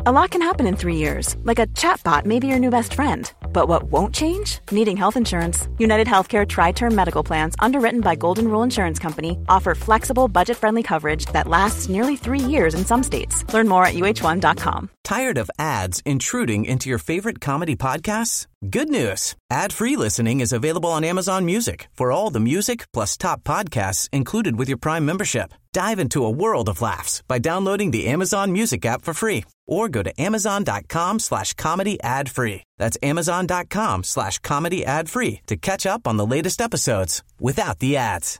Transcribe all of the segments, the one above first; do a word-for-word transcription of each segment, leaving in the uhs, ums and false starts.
A lot can happen in three years, like a chatbot may be your new best friend. But what won't change? Needing health insurance. United Healthcare Tri-Term Medical Plans, underwritten by Golden Rule Insurance Company, offer flexible, budget-friendly coverage that lasts nearly three years in some states. Learn more at U H one dot com. Tired of ads intruding into your favorite comedy podcasts? Good news. Ad-free listening is available on Amazon Music for all the music plus top podcasts included with your Prime membership. Dive into a world of laughs by downloading the Amazon Music app for free or go to amazon.com slash comedy ad free. That's amazon.com slash comedy ad free to catch up on the latest episodes without the ads.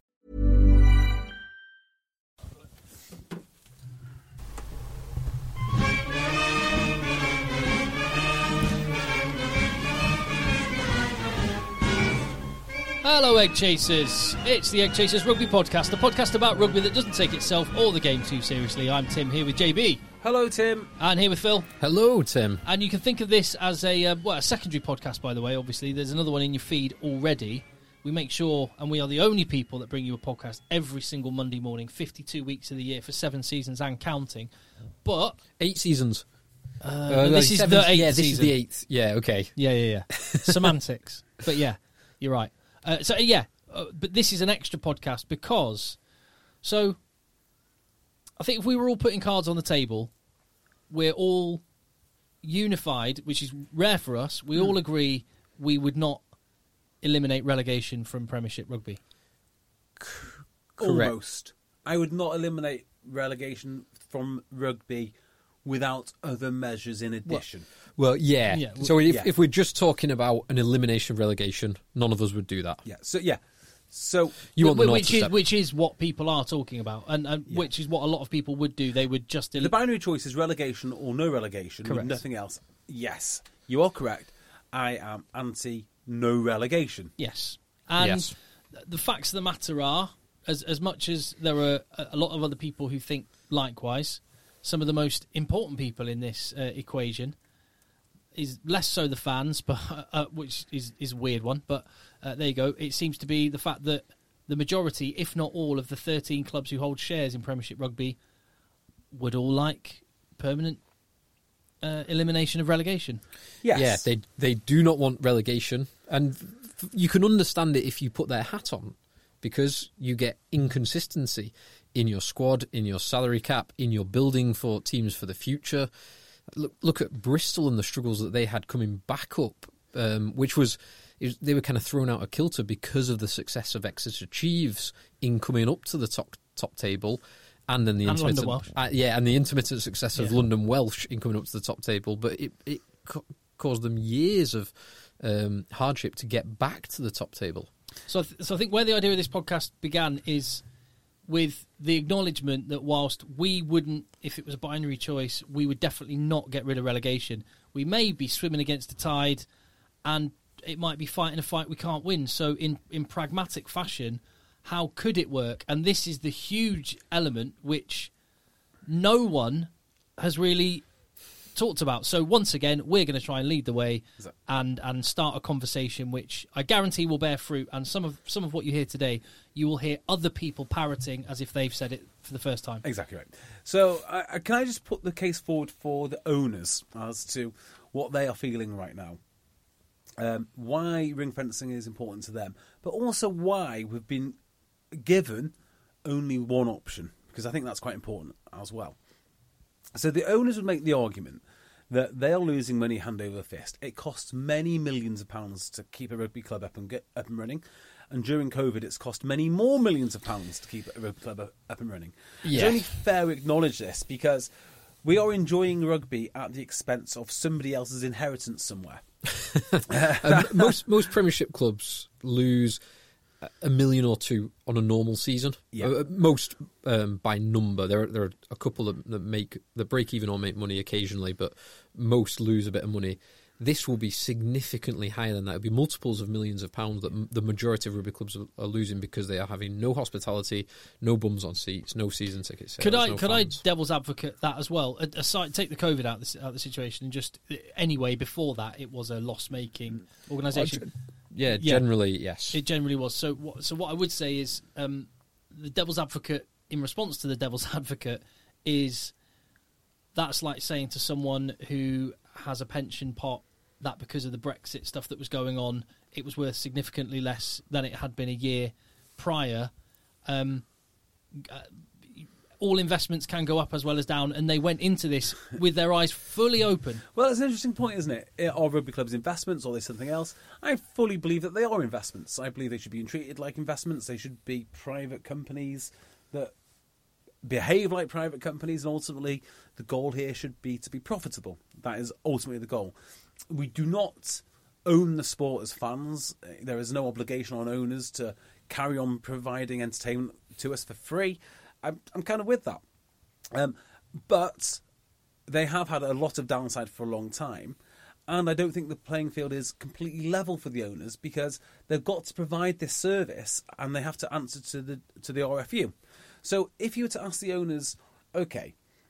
Hello, Egg Chasers. It's the Egg Chasers Rugby Podcast, a podcast about rugby that doesn't take itself or the game too seriously. I'm Tim, here with J B. Hello, Tim. And here with Phil. Hello, Tim. And you can think of this as a, uh, well, a secondary podcast, by the way, obviously. There's another one in your feed already. We make sure, and we are the only people that bring you a podcast every single Monday morning, fifty-two weeks of the year for seven seasons and counting. But... Eight seasons. Uh, uh, this is the eighth Yeah, this season. is the eighth. Yeah, okay. Yeah, yeah, yeah. Semantics. But yeah, you're right. Uh, so, yeah, uh, but this is an extra podcast because, so, I think if we were all putting cards on the table, we're all unified, which is rare for us. We mm. all agree we would not eliminate relegation from Premiership Rugby. Correct. Almost. I would not eliminate relegation from rugby without other measures in addition. Well, well yeah. yeah. So if, yeah. if we're just talking about an elimination of relegation, none of us would do that. Yeah. So yeah. So you want which, the which is which is what people are talking about, and, and yeah. which is what a lot of people would do. They would just el- the binary choice is relegation or no relegation, correct. With nothing else. Yes, you are correct. I am anti no relegation. Yes, and yes. the facts of the matter are, as as much as there are a lot of other people who think likewise, some of the most important people in this uh, equation is less so the fans, but uh, which is, is a weird one. But uh, there you go. It seems to be the fact that the majority, if not all, of the thirteen clubs who hold shares in Premiership Rugby would all like permanent uh, elimination of relegation. Yes. Yeah, they they do not want relegation. And you can understand it if you put their hat on, because you get inconsistency in your squad, in your salary cap, in your building for teams for the future. Look, look at Bristol and the struggles that they had coming back up, um, which was, was they were kind of thrown out of kilter because of the success of Exeter Chiefs in coming up to the top top table, and then the and intermittent, uh, yeah, and the intermittent success of yeah. London Welsh in coming up to the top table. But it it co- caused them years of um, hardship to get back to the top table. So, th- so I think where the idea of this podcast began is with the acknowledgement that whilst we wouldn't, if it was a binary choice, we would definitely not get rid of relegation. We may be swimming against the tide, and it might be fighting a fight we can't win. So in, in pragmatic fashion, how could it work? And this is the huge element which no one has really talked about. So once again, we're going to try and lead the way and and start a conversation which I guarantee will bear fruit. And some of some of what you hear today, you will hear other people parroting as if they've said it for the first time. Exactly right. So uh, can I just put the case forward for the owners as to what they are feeling right now? Um, why ring fencing is important to them, but also why we've been given only one option, because I think that's quite important as well. So the owners would make the argument that they are losing money hand over fist. It costs many millions of pounds to keep a rugby club up and get up and running, and during COVID, it's cost many more millions of pounds to keep a rugby club up and running. Yeah. It's only fair we acknowledge this, because we are enjoying rugby at the expense of somebody else's inheritance somewhere. um, most most Premiership clubs lose a million or two on a normal season. Yeah. Uh, most um, by number. There are, there are a couple that, that make that break even or make money occasionally, but most lose a bit of money. This will be significantly higher than that. It'll be multiples of millions of pounds that m- the majority of rugby clubs are, are losing because they are having no hospitality, no bums on seats, no season ticket sales. Could I no could fans. I devil's advocate that as well? Aside, take the COVID out of the, out of the situation, and just anyway, before that, it was a loss making organisation. Oh, yeah, generally yes. It generally was. So what? So what I would say is um, the devil's advocate in response to the devil's advocate is that's like saying to someone who has a pension pot that because of the Brexit stuff that was going on, it was worth significantly less than it had been a year prior. Um, uh, all investments can go up as well as down, and they went into this with their eyes fully open. Well, it's an interesting point, isn't it? Are rugby clubs investments or are they something else? I fully believe that they are investments. I believe they should be treated like investments. They should be private companies that behave like private companies, and ultimately the goal here should be to be profitable. That is ultimately the goal. We do not own the sport as fans. There is no obligation on owners to carry on providing entertainment to us for free. I'm, I'm kind of with that. Um, but they have had a lot of downside for a long time. And I don't think the playing field is completely level for the owners, because they've got to provide this service and they have to answer to the to the R F U. So if you were to ask the owners, okay,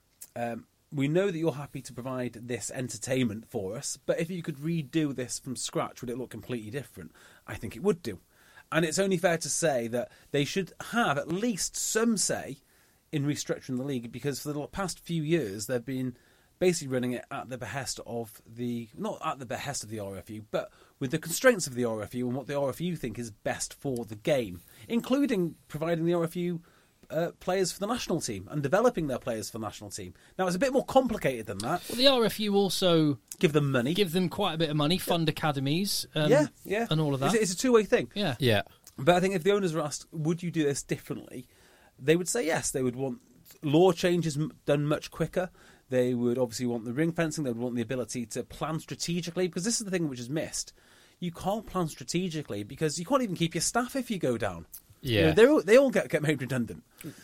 um, we know that you're happy to provide this entertainment for us, but if you could redo this from scratch, would it look completely different? I think it would do. And it's only fair to say that they should have at least some say in restructuring the league, because for the past few years they've been basically running it at the behest of the, not at the behest of the R F U, but with the constraints of the R F U and what the R F U think is best for the game, including providing the R F U uh, players for the national team and developing their players for the national team. Now, it's a bit more complicated than that. Well, the R F U also give them money, give them quite a bit of money, fund academies, um, yeah, yeah, and all of that. It's, it's a two-way thing. Yeah, yeah. But I think if the owners were asked, would you do this differently, they would say yes. They would want law changes done much quicker. They would obviously want the ring fencing. They would want the ability to plan strategically, because this is the thing which is missed. You can't plan strategically because you can't even keep your staff if you go down. Yeah, you know, all, they all get, get made redundant.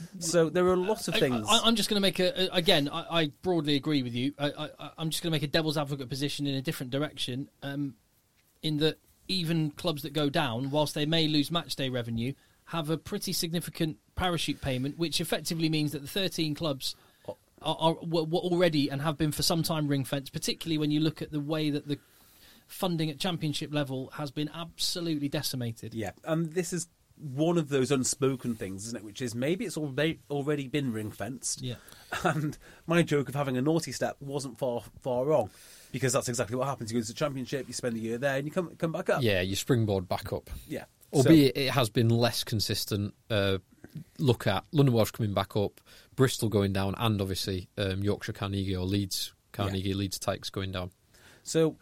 So there are a lot of things. I, I'm just going to make a, a again. I, I broadly agree with you. I, I, I'm just going to make a devil's advocate position in a different direction. Um, in that even clubs that go down, whilst they may lose match day revenue, have a pretty significant parachute payment, which effectively means that the thirteen clubs are, are were already and have been for some time ring fenced. Particularly when you look at the way that the funding at championship level has been absolutely decimated. Yeah, and this is one of those unspoken things, isn't it? Which is maybe it's already already been ring fenced. Yeah, and my joke of having a naughty step wasn't far far wrong, because that's exactly what happens. You go to the championship, you spend a year there, and you come come back up. Yeah, you springboard back up. Yeah, albeit so, it has been less consistent. Uh, look at London Welsh coming back up, Bristol going down, and obviously um, Yorkshire Carnegie or Leeds Carnegie, yeah. Leeds Tykes going down. So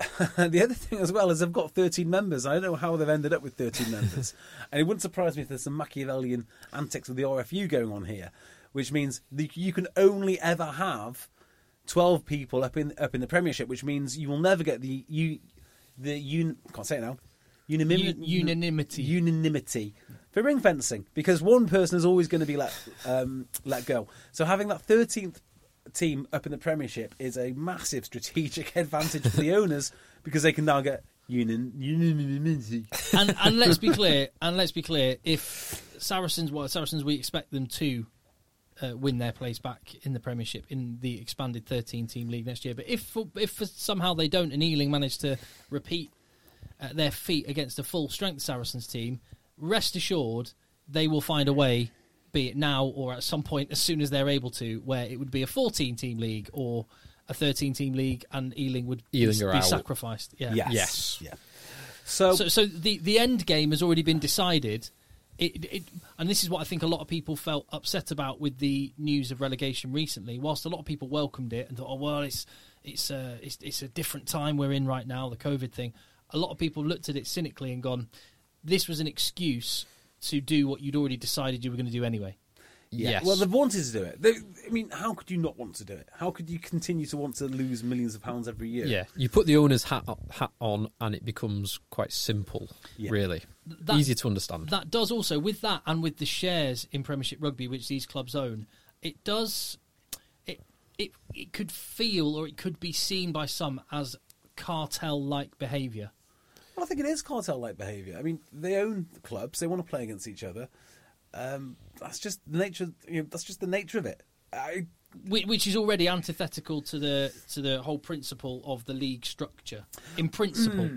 the other thing as well is they've got thirteen members. I don't know how they've ended up with thirteen members. And it wouldn't surprise me if there's some Machiavellian antics with the R F U going on here, which means the, you can only ever have twelve people up in up in the Premiership, which means you will never get the you the un, can't say it now. Unanimity, unanimity, unanimity for ring fencing, because one person is always going to be let um, let go. So having that thirteenth team up in the Premiership is a massive strategic advantage for the owners, because they can now get unan- unanimity. And, and let's be clear. And let's be clear. If Saracens, well, Saracens, we expect them to uh, win their place back in the Premiership in the expanded thirteen-team league next year. But if if somehow they don't, and Ealing manage to repeat uh, their feat against a full-strength Saracens team, rest assured they will find a way, be it now or at some point as soon as they're able to, where it would be a fourteen-team league or a thirteen-team league, and Ealing would Ealing be, are be out. sacrificed. Yeah. Yes. Yes. Yeah. So, so, so the the end game has already been decided. It, it, and this is what I think a lot of people felt upset about with the news of relegation recently. Whilst a lot of people welcomed it and thought, "Oh well, it's it's a it's, it's a different time we're in right now, the COVID thing." A lot of people looked at it cynically and gone, "This was an excuse to do what you'd already decided you were going to do anyway." Yeah. Yes. Well, they've wanted to do it. They, I mean, how could you not want to do it? How could you continue to want to lose millions of pounds every year? Yeah, you put the owner's hat hat on, and it becomes quite simple. Yeah. Really, That- easy to understand. That does also, with that and with the shares in Premiership Rugby, which these clubs own, it does, it it it could feel, or it could be seen by some as cartel-like behaviour. Well, I think it is cartel-like behaviour. I mean, they own the clubs. They want to play against each other. Um, that's just the nature. You know, that's just the nature of it. I, Which is already antithetical to the to the whole principle of the league structure. In principle, mm,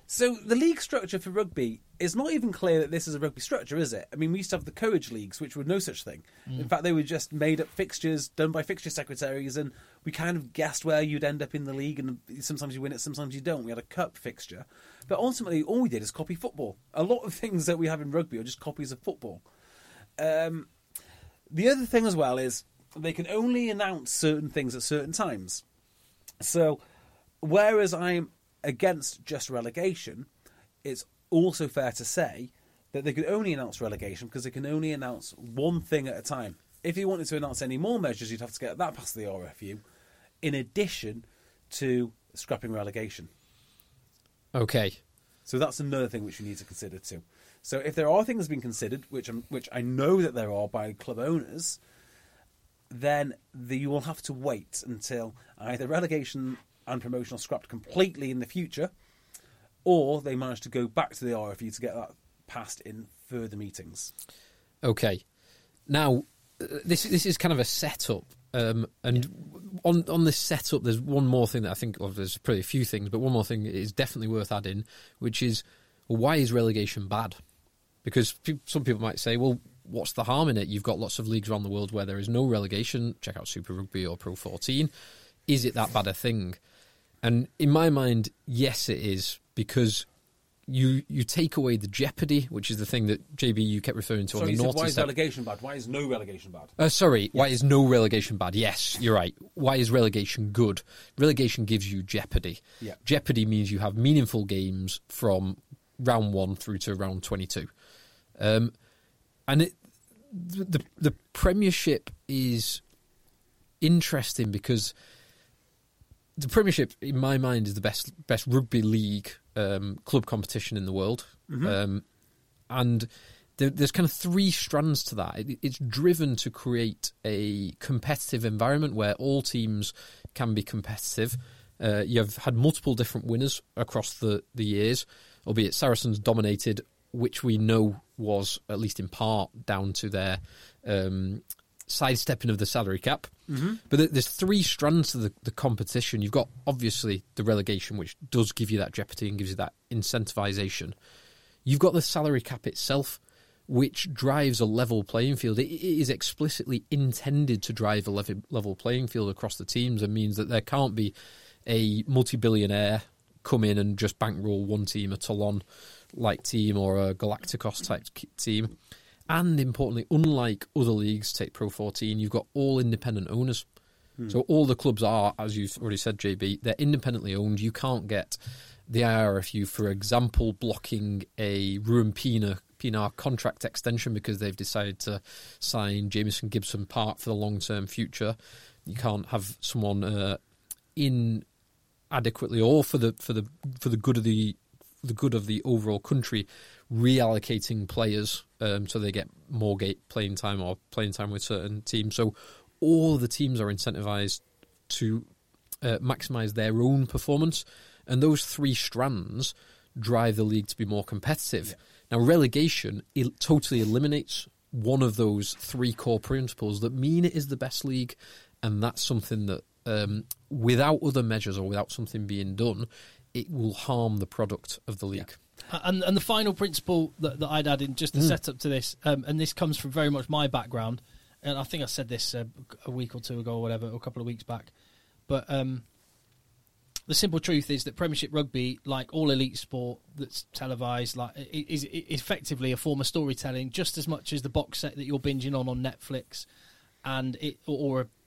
So the league structure for rugby is not even clear that this is a rugby structure, is it? I mean, we used to have the Courage Leagues, which were no such thing. Mm. In fact, they were just made-up fixtures done by fixture secretaries, and we kind of guessed where you'd end up in the league, and sometimes you win it, sometimes you don't. We had a cup fixture. But ultimately, all we did is copy football. A lot of things that we have in rugby are just copies of football. Um, the other thing as well is they can only announce certain things at certain times. So, whereas I'm against just relegation, it's also fair to say that they can only announce relegation because they can only announce one thing at a time. If you wanted to announce any more measures, you'd have to get that past the R F U, in addition to scrapping relegation. Okay. So that's another thing which you need to consider too. So if there are things being considered, which I'm, which I know that there are by club owners, then the, you will have to wait until either relegation and promotion are scrapped completely in the future, or they manage to go back to the R F U to get that passed in further meetings. Okay. Now, this this is kind of a setup, um, and on on this setup, there's one more thing that I think, well, there's probably a few things, but one more thing is definitely worth adding, which is, well, why is relegation bad? Because pe- some people might say, well, what's the harm in it? You've got lots of leagues around the world where there is no relegation. Check out Super Rugby or Pro fourteen. Is it that bad a thing? And in my mind, yes, it is, because you you take away the jeopardy, which is the thing that, J B, you kept referring to So on the you said, naughty why is step. relegation bad? Why is no relegation bad? Uh, sorry, Yes. why is no relegation bad? Yes, you're right. Why is relegation good? Relegation gives you jeopardy. Yeah. Jeopardy means you have meaningful games from round one through to round twenty-two. Um, and it, the, the Premiership is interesting because the Premiership, in my mind, is the best best rugby league um, club competition in the world. Mm-hmm. Um, and there, there's kind of three strands to that. It, it's driven to create a competitive environment where all teams can be competitive. Uh, you've had multiple different winners across the, the years, albeit Saracens dominated, which we know was, at least in part, down to their um, sidestepping of the salary cap. Mm-hmm. But there's three strands to the, the competition. You've got, obviously, the relegation, which does give you that jeopardy and gives you that incentivisation. You've got the salary cap itself, which drives a level playing field. It, it is explicitly intended to drive a level, level playing field across the teams, and means that there can't be a multi-billionaire come in and just bankroll one team, a Toulon-like team or a Galacticos-type team. And importantly, unlike other leagues, take Pro fourteen, you've got all independent owners. Hmm. So all the clubs are, as you've already said, J B, they're independently owned. You can't get the I R F U, for example, blocking a Ruan Pienaar, Pienaar contract extension because they've decided to sign Jamison Gibson Park for the long-term future. You can't have someone uh, inadequately, or for the for the for the good of the the good of the overall country, reallocating players um, so they get more gate playing time or playing time with certain teams. So all the teams are incentivized to uh, maximise their own performance, and those three strands drive the league to be more competitive. Yeah. Now, relegation it totally eliminates one of those three core principles that mean it is the best league, and that's something that, um, without other measures or without something being done, it will harm the product of the league. Yeah. And and the final principle that, that I'd add in, just to mm. set up to this, um, and this comes from very much my background, and I think I said this uh, a week or two ago or whatever, or a couple of weeks back, but um, the simple truth is that Premiership Rugby, like all elite sport that's televised, like is, is effectively a form of storytelling, just as much as the box set that you're binging on on Netflix, and it or a,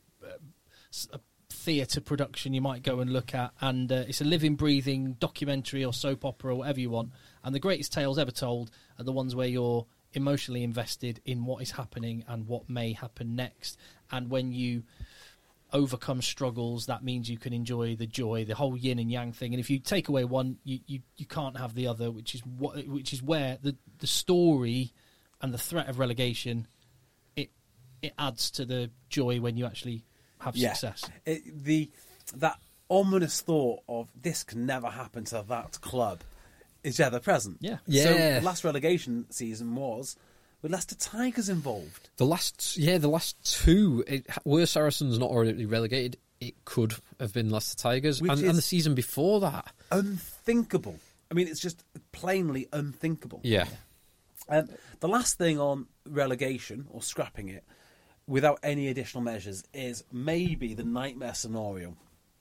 a theatre production you might go and look at, and uh, it's a living, breathing documentary or soap opera or whatever you want. And the greatest tales ever told are the ones where you're emotionally invested in what is happening and what may happen next. And when you overcome struggles, that means you can enjoy the joy, the whole yin and yang thing. And if you take away one, you, you, you can't have the other, which is what which is where the the story and the threat of relegation it it adds to the joy when you actually have yeah. success. It, the that ominous thought of this can never happen to that club is ever present. Yeah, yeah. So last relegation season was with Leicester Tigers involved. The last, yeah, the last two it, were Saracens not already relegated. It could have been Leicester Tigers, and, and the season before that, unthinkable. I mean, it's just plainly unthinkable. Yeah. Um, the last thing on relegation or scrapping it without any additional measures is maybe the nightmare scenario.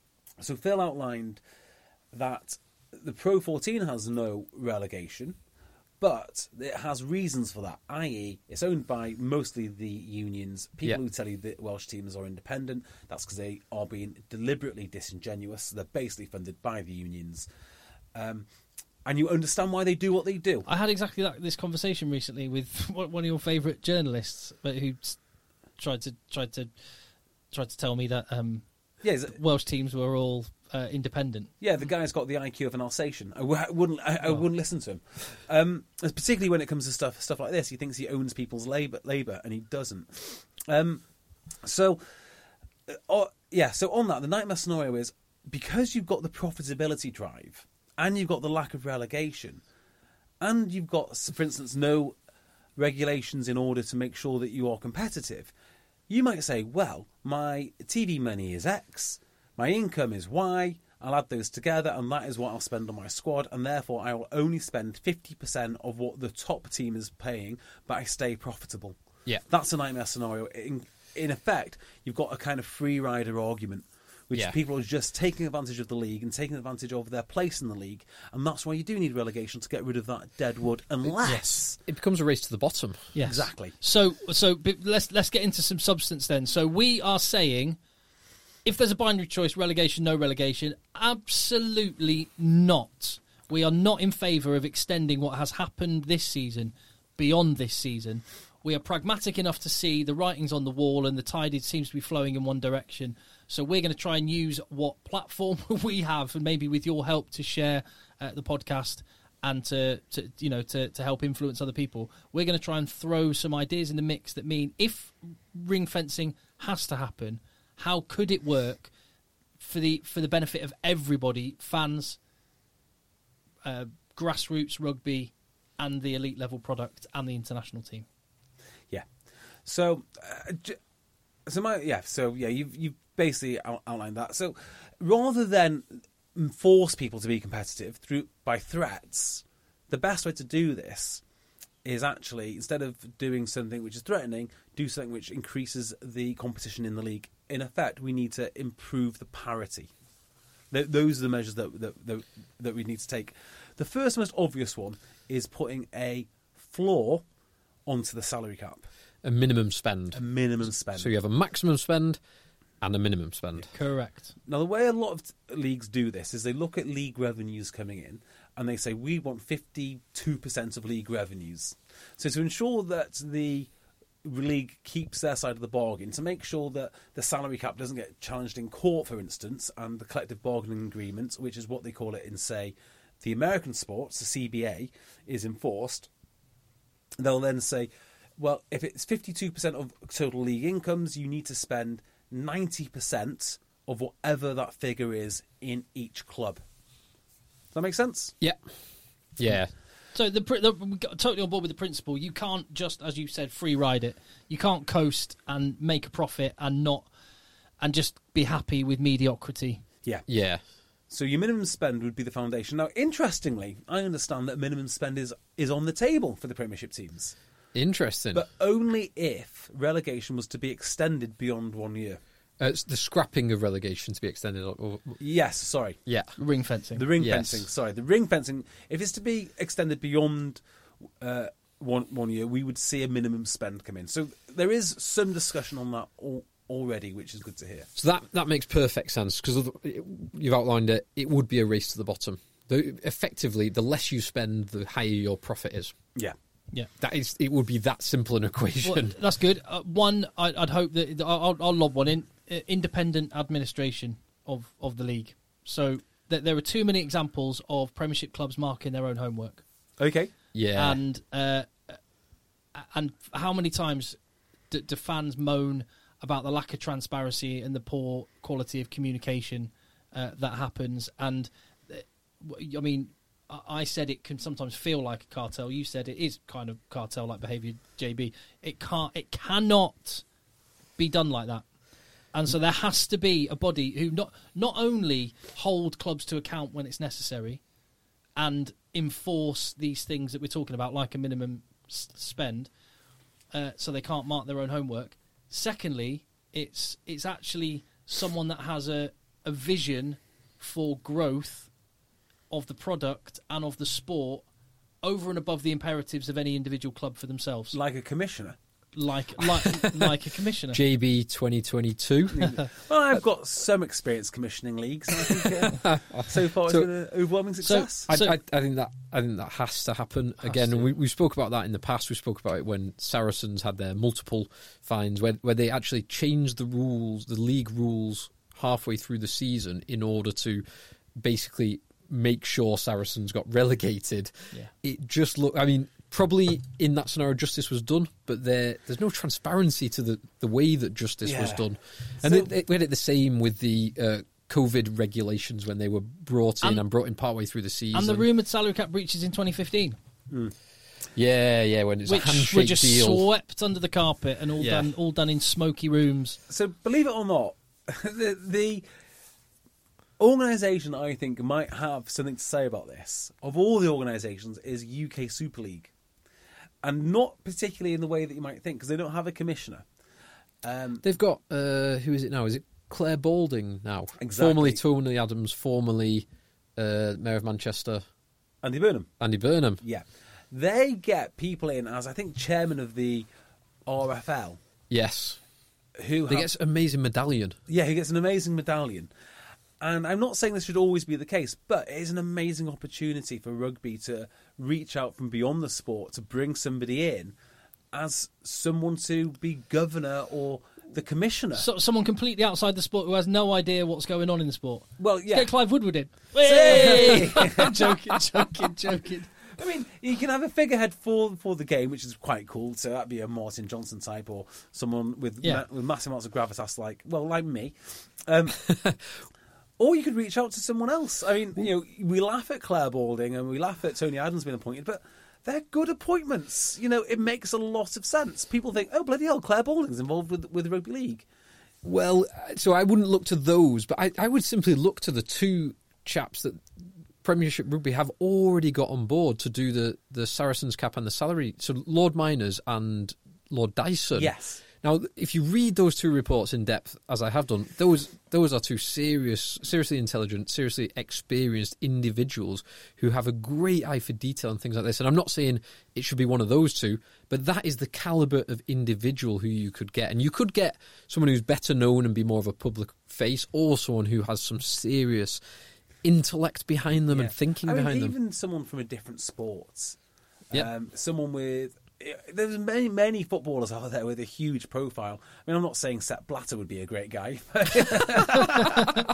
So Phil outlined that the Pro fourteen has no relegation, but it has reasons for that, that is it's owned by mostly the unions. People Yeah. who tell you that Welsh teams are independent, that's because they are being deliberately disingenuous. They're basically funded by the unions. Um, and you understand why they do what they do. I had exactly that this conversation recently with one of your favourite journalists, but who tried to tried to tried to tell me that um, Yeah, is it- Welsh teams were all uh, independent. Yeah, the guy's got the I Q of an Alsatian. I, w- I wouldn't. I, I wouldn't listen to him, um, particularly when it comes to stuff stuff like this. He thinks he owns people's labour, labour, and he doesn't. Um, so, uh, oh, yeah. So on that, the nightmare scenario is because you've got the profitability drive, and you've got the lack of relegation, and you've got, for instance, no regulations in order to make sure that you are competitive. You might say, well, my T V money is X. My income is Y, I'll add those together and that is what I'll spend on my squad, and therefore I will only spend fifty percent of what the top team is paying, but I stay profitable. Yeah. That's a nightmare scenario. In, in effect, you've got a kind of free rider argument, which Yeah. people are just taking advantage of the league and taking advantage of their place in the league, and that's why you do need relegation to get rid of that dead wood, unless... It becomes a race to the bottom. Yes. Exactly. So, so but let's let's get into some substance then. So we are saying, if there's a binary choice, relegation, no relegation, absolutely not. We are not in favour of extending what has happened this season beyond this season. We are pragmatic enough to see the writing's on the wall and the tide seems to be flowing in one direction. So we're going to try and use what platform we have, and maybe with your help to share uh, the podcast and to, to you know to, to help influence other people. We're going to try and throw some ideas in the mix that mean if ring fencing has to happen, how could it work for the for the benefit of everybody, fans, uh, grassroots rugby, and the elite level product and the international team. Yeah. So, uh, j- so my yeah. So yeah, you've you've basically out- outlined that. So rather than force people to be competitive through by threats, the best way to do this is actually, instead of doing something which is threatening, do something which increases the competition in the league. In effect, we need to improve the parity. Th- those are the measures that, that that that we need to take. The first, most obvious one is putting a floor onto the salary cap, A minimum spend. a minimum spend. So you have a maximum spend and a minimum spend. Correct. Now, the way a lot of t- leagues do this is they look at league revenues coming in and they say, we want fifty-two percent of league revenues. So to ensure that the league keeps their side of the bargain, to make sure that the salary cap doesn't get challenged in court, for instance, and the collective bargaining agreement, which is what they call it in, say, the American sports, the C B A, is enforced, they'll then say, well, if it's fifty-two percent of total league incomes, you need to spend ninety percent of whatever that figure is in each club. Does that make sense? Yeah. Yeah. So the, pr- the we got totally on board with the principle. You can't just, as you said, free ride it. You can't coast and make a profit and not and just be happy with mediocrity. Yeah. Yeah. So your minimum spend would be the foundation. Now, interestingly, I understand that minimum spend is, is on the table for the Premiership teams, Interesting. but only if relegation was to be extended beyond one year. Uh, it's the scrapping of relegation to be extended. Or, or- Yes, sorry. yeah. Ring fencing. The ring Yes. fencing, sorry, the ring fencing. If it's to be extended beyond uh, one one year, we would see a minimum spend come in. So there is some discussion on that al- already, which is good to hear. So that, that makes perfect sense because you've outlined it. It would be a race to the bottom. The, effectively, the less you spend, the higher your profit is. Yeah, Yeah. That is, it would be that simple an equation. Well, that's good. Uh, one, I, I'd hope that I'll, I'll lob one in. Uh, independent administration of, of the league. So th- there are too many examples of Premiership clubs marking their own homework. okay. yeah. And uh, and how many times do, do fans moan about the lack of transparency and the poor quality of communication uh, that happens? And uh, I mean, I, I said it can sometimes feel like a cartel. You said it is kind of cartel-like behaviour, J B. It can't. It cannot be done like that. And so there has to be a body who not not only hold clubs to account when it's necessary, and enforce these things that we're talking about, like a minimum s- spend, uh, so they can't mark their own homework. Secondly, it's it's actually someone that has a, a vision for growth of the product and of the sport over and above the imperatives of any individual club for themselves. Like a commissioner. Like like like a commissioner. J B twenty twenty-two. Well, I've got some experience commissioning leagues. And I think uh, so far it's So- been an overwhelming success. I, So- I, I think that I think that has to happen again. to. And we we spoke about that in the past. We spoke about it when Saracens had their multiple fines, where where they actually changed the rules, the league rules, halfway through the season in order to basically make sure Saracens got relegated. Yeah. It just looked. I mean, probably in that scenario, justice was done, but there there's no transparency to the, the way that justice was Yeah. done. And So- they, they, we had it the same with the uh, COVID regulations when they were brought in And- and, brought in partway through the season. And the rumoured salary cap breaches in twenty fifteen, yeah, yeah, when it's which a handshake were just deal. swept under the carpet and all Yeah. done all done in smoky rooms. So, believe it or not, the, the organisation I think might have something to say about this, of all the organisations, is U K Super League. And not particularly in the way that you might think, because they don't have a commissioner. Um, They've got uh, who is it now? Is it Claire Balding now? Exactly. Formerly Tony Adams, formerly uh, Mayor of Manchester, Andy Burnham. Andy Burnham. Yeah. They get people in as, I think, chairman of the R F L, Yes, who they have- get an amazing medallion. Yeah, he gets an amazing medallion. And I'm not saying this should always be the case, but it is an amazing opportunity for rugby to reach out from beyond the sport to bring somebody in as someone to be governor or the commissioner. So, someone completely outside the sport who has no idea what's going on in the sport. well, Let's yeah. Get Clive Woodward in. Say- joking, joking, joking. I mean, you can have a figurehead for for the game, which is quite cool. So that'd be a Martin Johnson type or someone with Yeah. ma- with massive amounts of gravitas, like well, like me. Um, or you could reach out to someone else. I mean, you know, we laugh at Claire Balding and we laugh at Tony Adams being appointed, but they're good appointments. You know, it makes a lot of sense. People think, oh bloody hell, Claire Balding's involved with with the rugby league. Well, so I wouldn't look to those, but I, I would simply look to the two chaps that Premiership Rugby have already got on board to do the, the Saracens cap and the salary. So Lord Miners and Lord Dyson. Yes. Now, if you read those two reports in depth, as I have done, those those are two serious, seriously intelligent, seriously experienced individuals who have a great eye for detail and things like this. And I'm not saying it should be one of those two, but that is the calibre of individual who you could get. And you could get someone who's better known and be more of a public face, or someone who has some serious intellect behind them Yeah. and thinking I mean, behind even them. someone from a different sport. Yeah. Um, someone with... There's many, many footballers out there with a huge profile. I mean, I'm not saying Sepp Blatter would be a great guy. uh,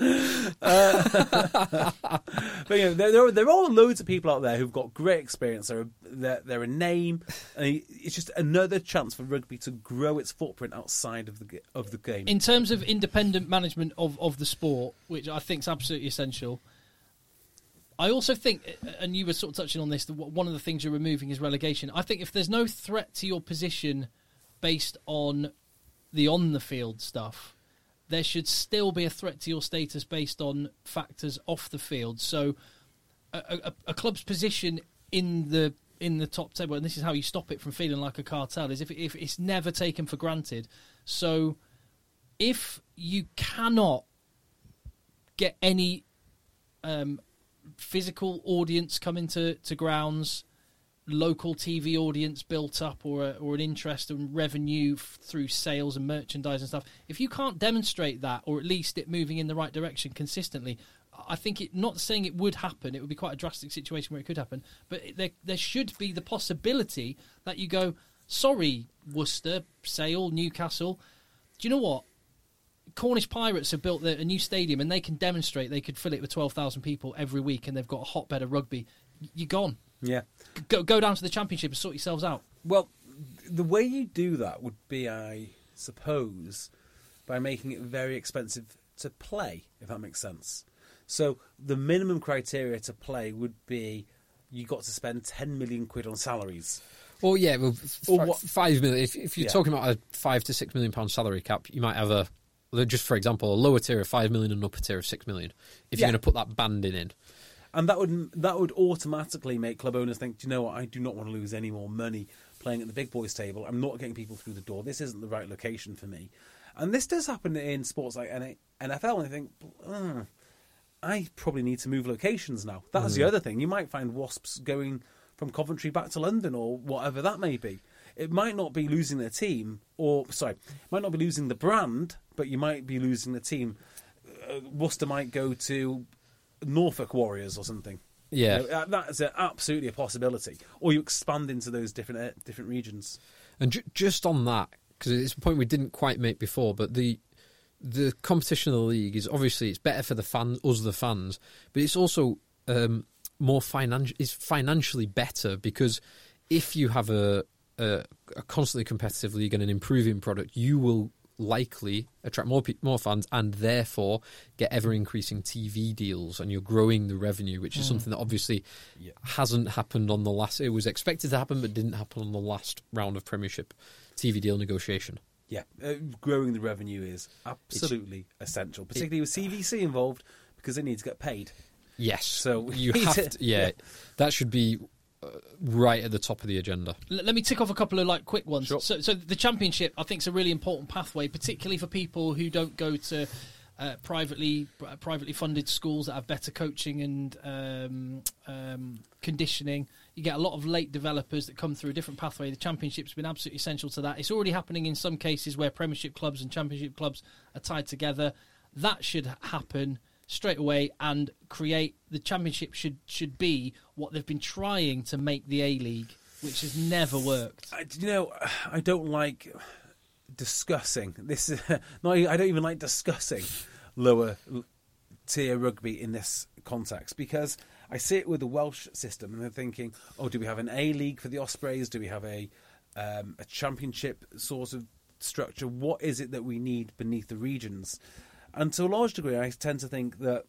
but, you know, there, there, are, there are loads of people out there who've got great experience. They're a, they're, they're a name. And it's just another chance for rugby to grow its footprint outside of the g- of the game. In terms of independent management of, of the sport, which I think is absolutely essential, I also think, and you were sort of touching on this, that one of the things you're removing is relegation. I think if there's no threat to your position based on the on-the-field stuff, there should still be a threat to your status based on factors off the field. So a, a, a club's position in the in the top table, and this is how you stop it from feeling like a cartel, is if, if it's never taken for granted. So if you cannot get any... Um, physical audience coming to, to grounds, local T V audience built up, or a, or an interest and revenue f- through sales and merchandise and stuff. If you can't demonstrate that, or at least it moving in the right direction consistently, I think it. Not saying it would happen, it would be quite a drastic situation where it could happen, but it, there there should be the possibility that you go, sorry, Worcester, Sale, Newcastle. Do you know what? Cornish Pirates have built a new stadium and they can demonstrate they could fill it with twelve thousand people every week, and they've got a hotbed of rugby. You're gone. Yeah. Go, go down to the Championship and sort yourselves out. Well, the way you do that would be, I suppose, by making it very expensive to play, if that makes sense. So the minimum criteria to play would be you got to spend ten million quid on salaries. Well, yeah, well, f- Or what- five million. If, if you're Yeah. talking about a five to six million pound salary cap, you might have a, just for example, a lower tier of five million and an upper tier of six million. If Yeah. you're going to put that banding in, And that would that would automatically make club owners think, do you know what, I do not want to lose any more money playing at the big boys table. I'm not getting people through the door. This isn't the right location for me. And this does happen in sports like N F L, and I think, oh, I probably need to move locations now. That's mm. the other thing. You might find Wasps going from Coventry back to London or whatever that may be. It might not be losing their team, or, sorry, might not be losing the brand, but you might be losing the team. Uh, Worcester might go to Norfolk Warriors or something. Yeah, you know, that's a, absolutely a possibility. Or you expand into those different uh, different regions. And ju- just on that, because it's a point we didn't quite make before, but the the competition of the league is obviously it's better for the fans, us the fans, but it's also um, more financial. It's financially better because if you have a, a a constantly competitive league and an improving product, you will likely attract more pe- more fans and therefore get ever increasing T V deals, and you're growing the revenue, which is mm. something that obviously yeah. hasn't happened on the last. It was expected to happen, but didn't happen on the last round of Premiership T V deal negotiation. Yeah, uh, growing the revenue is absolutely it's, essential, particularly it, with C V C involved because they need to get paid. Yes, so you have to. Yeah, yeah, that should be Uh, right at the top of the agenda. L- let me tick off a couple of like quick ones. Sure. So, so the Championship, I think, is a really important pathway, particularly for people who don't go to uh, privately uh, privately funded schools that have better coaching and um, um, conditioning. You get a lot of late developers that come through a different pathway. The Championship's been absolutely essential to that. It's already happening in some cases where Premiership clubs and Championship clubs are tied together. That should happen straight away, and create the Championship should should be what they've been trying to make the A-League, which has never worked. I, you know, I don't like discussing this. No, I don't even like discussing lower tier rugby in this context because I see it with the Welsh system, and they're thinking, "Oh, do we have an A-League for the Ospreys? Do we have a um, a Championship sort of structure? What is it that we need beneath the regions?" And to a large degree, I tend to think that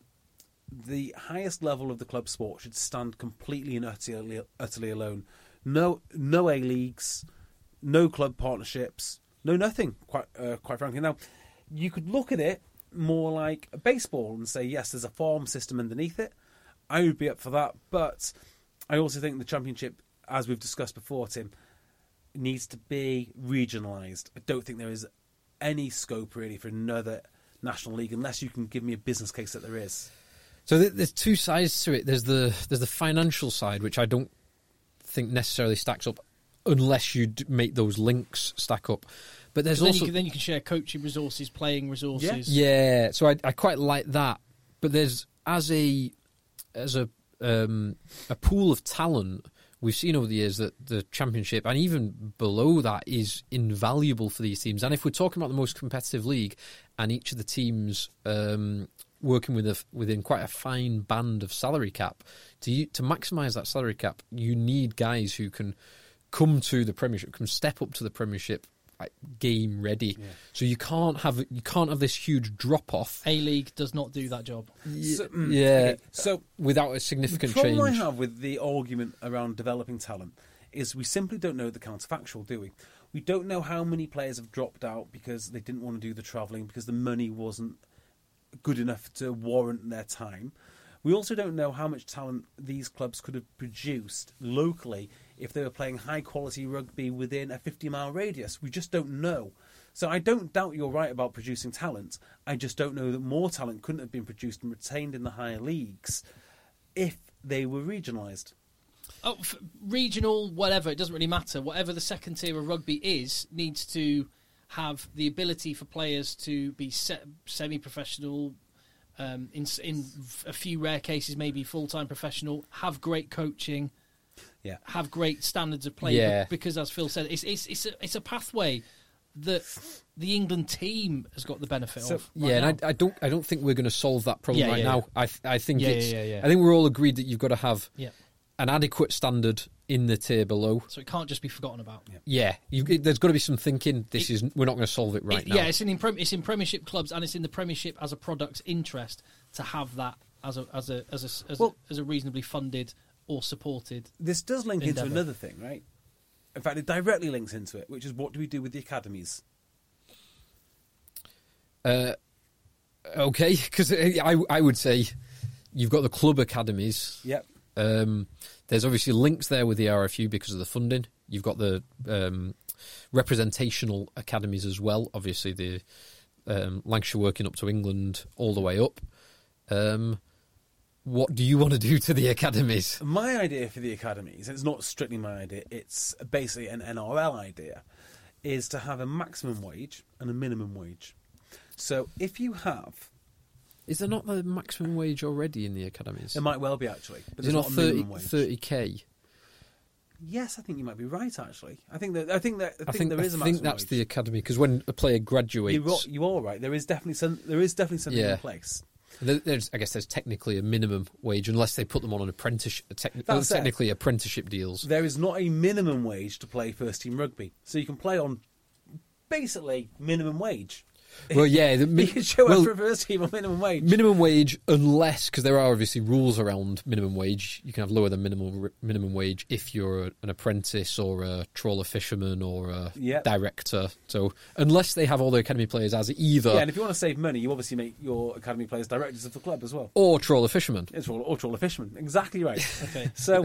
the highest level of the club sport should stand completely and utterly, utterly alone. No, no A leagues, no club partnerships, no nothing. Quite, uh, quite frankly, now you could look at it more like a baseball and say, yes, there's a farm system underneath it. I would be up for that, but I also think the Championship, as we've discussed before, Tim, needs to be regionalised. I don't think there is any scope really for another National League unless you can give me a business case that there is. So there's two sides to it. There's the there's the financial side, which I don't think necessarily stacks up unless you make those links stack up. But there's then also you can, then you can share coaching resources, playing resources. Yeah, yeah. So I, I quite like that. But there's as a as a um, a pool of talent. We've seen over the years that the Championship, and even below that, is invaluable for these teams. And if we're talking about the most competitive league, and each of the teams um, working with a, within quite a fine band of salary cap, to to maximise that salary cap, you need guys who can come to the Premiership, can step up to the Premiership, like, game ready. Yeah. So you can't have you can't have this huge drop off. A League does not do that job. So, mm, yeah. Okay. So without a significant the problem change. I have with the argument around developing talent is we simply don't know the counterfactual, do we? We don't know how many players have dropped out because they didn't want to do the travelling, because the money wasn't good enough to warrant their time. We also don't know how much talent these clubs could have produced locally if they were playing high-quality rugby within a fifty-mile radius. We just don't know. So I don't doubt you're right about producing talent. I just don't know that more talent couldn't have been produced and retained in the higher leagues if they were regionalised. Oh, f- regional, whatever, it doesn't really matter. Whatever the second tier of rugby is, needs to have the ability for players to be se- semi-professional, um, in, in a few rare cases maybe full-time professional, have great coaching, yeah, have great standards of play. Yeah. Because, as Phil said, it's it's it's a, it's a pathway that the England team has got the benefit so, of. Right yeah, now. and I, I don't I don't think we're going to solve that problem Yeah, right yeah, now. yeah. I I think Yeah, it's yeah, yeah, yeah. I think we're all agreed that you've got to have Yeah. an adequate standard in the tier below. So it can't just be forgotten about. Yeah. Yeah, you, there's got to be some thinking. This It- is we're not going to solve it right It- now. Yeah, it's in prem- it's in Premiership clubs, and it's in the Premiership as a product's interest to have that as a as a as a as, Well- a, as a reasonably funded or supported. This does link Endeavour. into another thing, right? In fact, it directly links into it, which is what do we do with the academies? Uh, okay, because I I would say you've got the club academies. Yep. Um, there's obviously links there with the R F U because of the funding. You've got the um, representational academies as well. Obviously, the um, Lancashire working up to England all the way up. Um, what do you want to do to the academies? My idea for the academies, and it's not strictly my idea, it's basically an N R L idea, is to have a maximum wage and a minimum wage. So if you have... Is there not the maximum wage already in the academies? It might well be, actually. But Is it there's not not a thirty, minimum wage. thirty K? Yes, I think you might be right, actually. I think that I think that I think, I think, there is a I maximum think that's wage. the academy, because when a player graduates... You're, right- you are right. There is definitely some, there is definitely something Yeah. in place. There- There's, I guess there's technically a minimum wage, unless they put them on an apprenticeship, techni- uh, That's it. technically apprenticeship deals. There is not a minimum wage to play first team rugby, so you can play on basically minimum wage. Well, yeah, the You min- can show well, up for first team on minimum wage. minimum wage, unless, because there are obviously rules around minimum wage. You can have lower than minimum minimum wage if you're a, an apprentice or a trawler fisherman or a Yep. director. So unless they have all the academy players as either Yeah, and if you want to save money, you obviously make your academy players directors of the club as well. or trawler fisherman. It's all, or trawler fisherman. Exactly right. Okay. So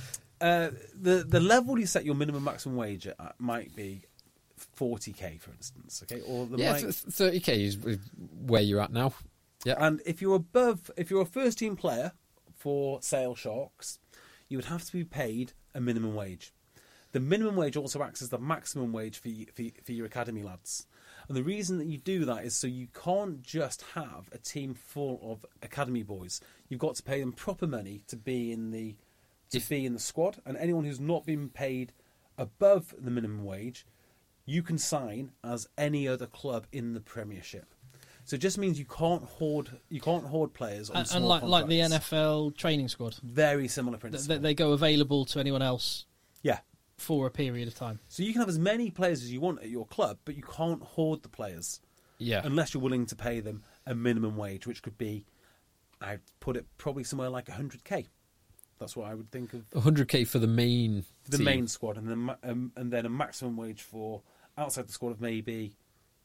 uh, the the level you set your minimum maximum wage at might be forty k, for instance. Okay, or the Yeah, might, th- thirty K is where you're at now. Yeah, and if you're above, if you're a first team player for Sale Sharks, you would have to be paid a minimum wage. The minimum wage also acts as the maximum wage for you, for, for your academy lads. And the reason that you do that is so you can't just have a team full of academy boys. You've got to pay them proper money to be in the to If- be in the squad. And anyone who's not been paid above the minimum wage, you can sign as any other club in the Premiership. So it just means you can't hoard you can't hoard players on And, small and like like the contracts. N F L training squad, Very similar Th- principle. they, they go available to anyone else yeah. for a period of time. So you can have as many players as you want at your club, but you can't hoard the players yeah. unless you're willing to pay them a minimum wage, which could be, I'd put it probably somewhere like one hundred k. That's what I would think of one hundred K for the main the team. main squad, and then ma- um, and then a maximum wage for outside the squad of maybe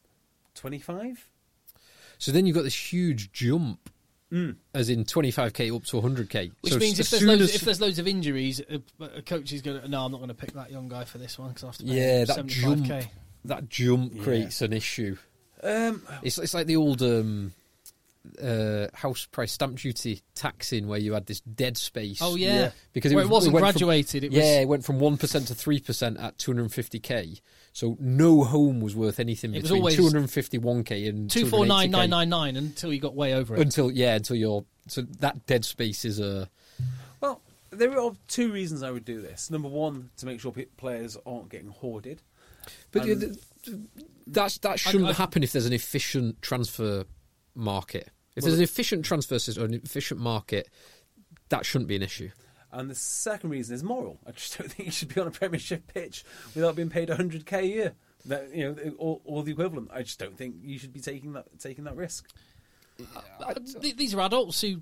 twenty-five. So then you've got this huge jump, Mm. as in twenty-five K up to one hundred K. Which so means as if there's, soon loads, as- if there's loads of injuries, a, a coach is going to, no, I'm not going to pick that young guy for this one because I have to pay yeah, him that seventy-five K. jump, that jump Yeah. creates an issue. Um, It's it's like the old um, uh, house price stamp duty taxing where you had this dead space. Oh, yeah. Yeah. because Where was, it wasn't went from- graduated, it was- yeah, it went from one percent to three percent at two hundred fifty K. So no home was worth anything It was between always two hundred fifty-one K and Two four nine nine nine nine until you got way over it. until yeah until you're so that dead space is a well, there are two reasons I would do this. Number one, to make sure pe- players aren't getting hoarded. but And- th- th- that's that shouldn't I- I- happen if there's an efficient transfer market. If there's an efficient transfer system or an efficient market, that shouldn't be an issue. And the second reason is moral. I just don't think you should be on a Premiership pitch without being paid one hundred k a year. That, you know, or, or the equivalent. I just don't think you should be taking that taking that risk. Uh, th- These are adults who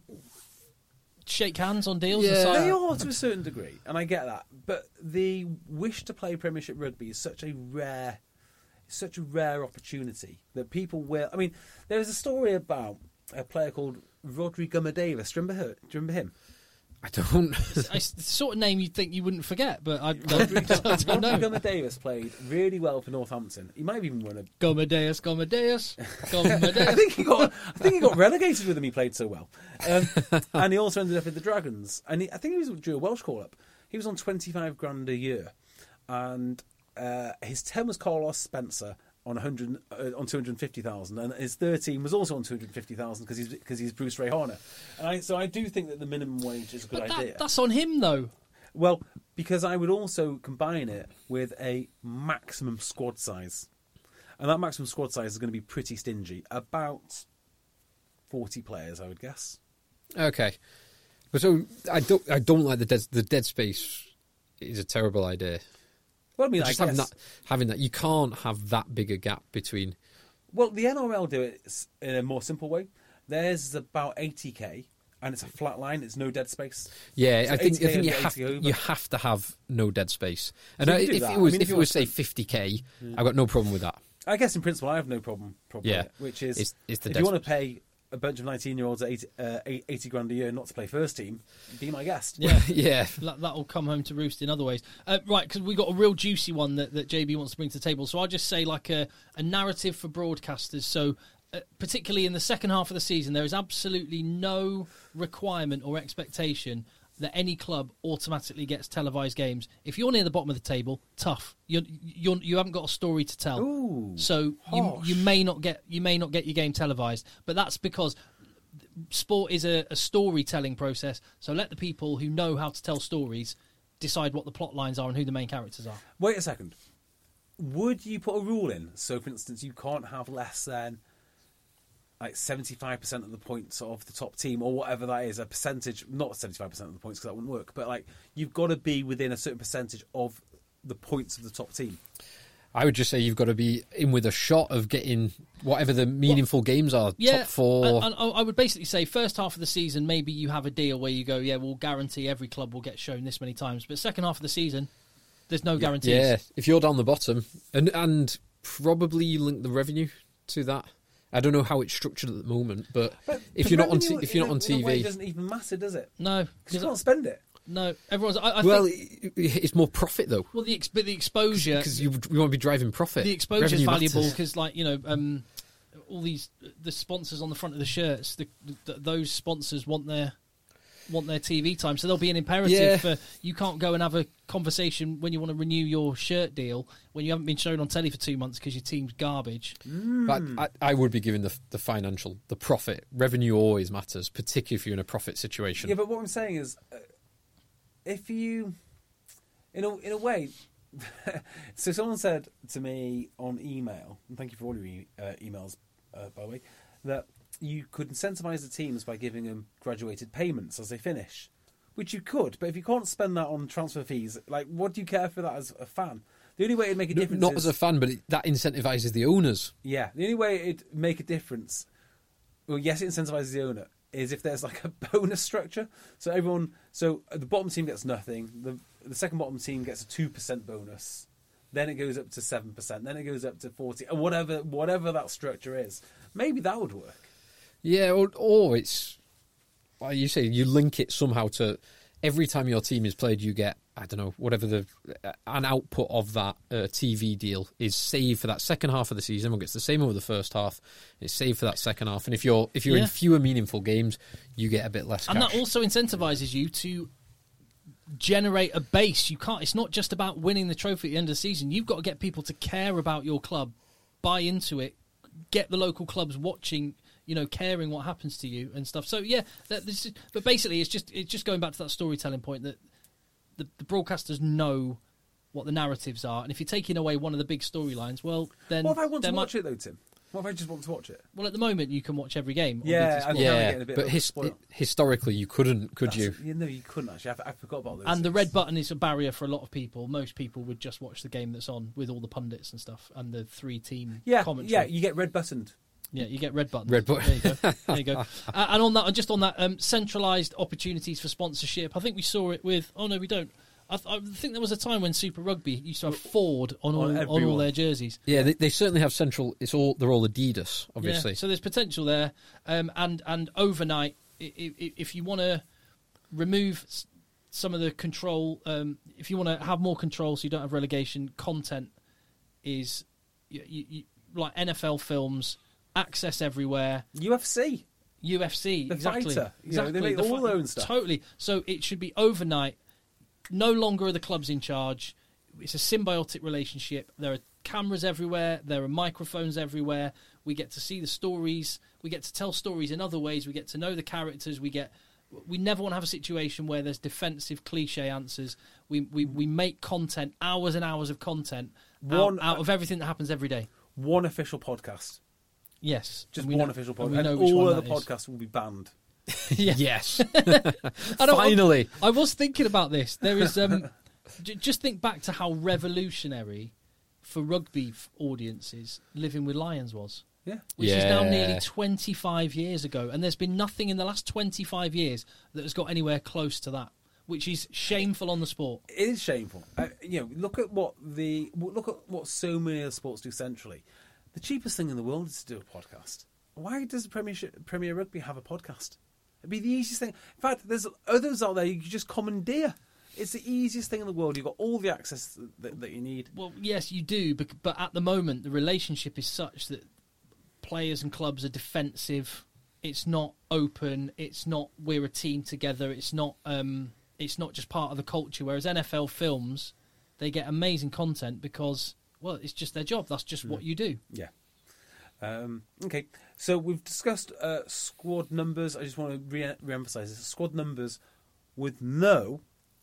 shake hands on deals. Yeah. and sign- They are to a certain degree, and I get that. But the wish to play Premiership rugby is such a rare, such a rare opportunity that people will. I mean, there is a story about a player called Rodri Gummer-Davis. Do you remember her? Do you remember him? I don't. It's the sort of name you'd think you wouldn't forget, but I Rodri, don't, I don't Rodri know. Gummer-Davis played really well for Northampton. He might have even won a Gomadeus, Gomadeus, I Gomadeus. think he got. I think he got relegated with him. He played so well, um, and he also ended up with the Dragons. And he, I think he was drew a Welsh call up. He was on twenty five grand a year, and uh, his ten was Carlos Spencer on hundred uh, on two hundred fifty thousand, and his thirteen was also on two hundred fifty thousand because he's because he's Bruce Rayhana. And I, so I do think that the minimum wage is a good But idea. that, that's on him, though. Well, because I would also combine it with a maximum squad size. And that maximum squad size is going to be pretty stingy. About forty players, I would guess. Okay, but so I don't. I don't like the dead. The dead space is a terrible idea. Well, I mean, I Just guess, having that, having that, you can't have that big a gap between. well, the N R L do it s- in a more simple way. Theirs is about eighty k, and it's a flat line. It's no dead space. Yeah, So I think I eighty K think you over, have eighty over. you have to have no dead space. And So you I, can do if that. it I was mean, if if you it was want say to- fifty K, I've got no problem with that. I guess in principle, I have no problem. problem Yeah. with it, which is It's- it's the if dead you want to space. pay a bunch of nineteen-year-olds at eighty, uh, eighty grand a year not to play first team, be my guest. Yeah, Yeah. That, that'll come home to roost in other ways. Uh, right, because we got a real juicy one that, that J B wants to bring to the table. So I'll just say like a, a narrative for broadcasters. So uh, particularly in the second half of the season, there is absolutely no requirement or expectation that any club automatically gets televised games. If you're near the bottom of the table, tough. You're, you're, you haven't got a story to tell. Ooh, so you, harsh. you may not get you may not get your game televised, but that's because sport is a, a storytelling process. So let the people who know how to tell stories decide what the plot lines are and who the main characters are. Wait a second. Would you put a rule in? So, for instance, you can't have less than like seventy-five percent of the points of the top team, or whatever that is, a percentage, not seventy-five percent of the points because that wouldn't work, but like you've got to be within a certain percentage of the points of the top team. I would just say you've got to be in with a shot of getting whatever the meaningful well, games are, yeah, top four. And, and I would basically say first half of the season, maybe you have a deal where you go, yeah, we'll guarantee every club will get shown this many times. But second half of the season, there's no guarantees. Yeah, if you're down the bottom, and and probably you link the revenue to that. I don't know how it's structured at the moment, but, but if the you're not on revenue t- if you're in not on a, T V, in a way, it doesn't even matter, does it? No, Because you can't spend it. No, everyone's. I, I well, think, it's more profit though. Well, the ex- but the exposure because you you want to be driving profit. The exposure is Revenue valuable matters. because, like you know, um, all these the sponsors on the front of the shirts. The, the, those sponsors want their want their T V time, so there'll be an imperative Yeah. for you can't go and have a conversation when you want to renew your shirt deal when you haven't been shown on telly for two months because your team's garbage. But I, I would be giving the the financial, the profit. Revenue always matters, particularly if you're in a profit situation. Yeah, but what I'm saying is, uh, if you, in a in a way, so someone said to me on email, and thank you for all your e- uh, emails, uh, by the way, that you could incentivize the teams by giving them graduated payments as they finish, which you could, but if you can't spend that on transfer fees, like, what do you care for that as a fan? The only way it'd make a No, difference not is, as a fan, but it, that incentivizes the owners. yeah, the only way it'd make a difference, well, yes, it incentivizes the owner, is if there's like a bonus structure. So everyone, so the bottom team gets nothing, the the second bottom team gets a two percent bonus, then it goes up to seven percent, then it goes up to forty, or whatever, whatever that structure is. Maybe that would work. Yeah, or, or it's, well, you say you link it somehow to every time your team is played, you get, I don't know, whatever the, an output of that uh, T V deal is saved for that second half of the season. Everyone gets the same over the first half. It's saved for that second half. And if you're if you're Yeah. in fewer meaningful games, you get a bit less And cash. that also incentivizes you to generate a base. You can't. It's not just about winning the trophy at the end of the season. You've got to get people to care about your club, buy into it, get the local clubs watching. You know, caring what happens to you and stuff. So yeah, that, this is, but basically, it's just it's just going back to that storytelling point that the, the broadcasters know what the narratives are, and if you're taking away one of the big storylines, well, then What if I want to there watch might- it though, Tim? What if I just want to watch it? Well, at the moment, you can watch every game. on Yeah, B T and Sport. now we're yeah, getting a bit but of a his, spoil. historically you couldn't, could you? That's- You know, you couldn't actually. I, I forgot about those. And the things. red button is a barrier for a lot of people. Most people would just watch the game that's on with all the pundits and stuff and the three team Yeah, commentary. yeah, you get red buttoned. Yeah, you get red buttons. Red button. There you go. There you go. uh, and on that, just on that, um, centralised opportunities for sponsorship. I think we saw it with. Oh no, we don't. I, th- I think there was a time when Super Rugby used to have Ford on all On on all everyone. their jerseys. Yeah, they, they certainly have central. It's all they're all Adidas, obviously. Yeah, so there's potential there, um, and and overnight, i- i- if you want to remove s- some of the control, um, if you want to have more control, so you don't have relegation, content is you, you, you, like N F L films, access everywhere. U F C. U F C, The exactly. fighter. You know, exactly. they make The all fi- their own stuff. Totally. So it should be overnight. No longer are the clubs in charge. It's a symbiotic relationship. There are cameras everywhere. There are microphones everywhere. We get to see the stories. We get to tell stories in other ways. We get to know the characters. We get. We never want to have a situation where there's defensive cliche answers. We we, we make content, hours and hours of content, One- out, out of everything that happens every day. One official podcast. Yes, Just and we one know- official and we podcast. know And which all one other that is. podcasts will be banned. Yeah. Yes, I don't- finally. I was thinking about this. There is um, j- just think back to how revolutionary for rugby f- audiences Living with Lions was, Yeah. which is now Yeah. nearly twenty-five years ago, and there's been nothing in the last twenty-five years that has got anywhere close to that, which is shameful on the sport. It is shameful. Uh, you know, look at what the look at what so many other sports do centrally. The cheapest thing in the world is to do a podcast. why does the Premiership, Premier Rugby have a podcast? It'd be the easiest thing. In fact, there's others out there you can just commandeer. It's the easiest thing in the world. You've got all the access that, that you need. Well, yes, you do, but, but at the moment, the relationship is such that players and clubs are defensive. It's not open. It's not we're a team together. It's not um, it's not just part of the culture. Whereas N F L films, they get amazing content because, well, it's just their job. That's just mm. what you do. Yeah. Um, okay, so we've discussed uh, squad numbers. I just want to re- re-emphasize this. Squad numbers with no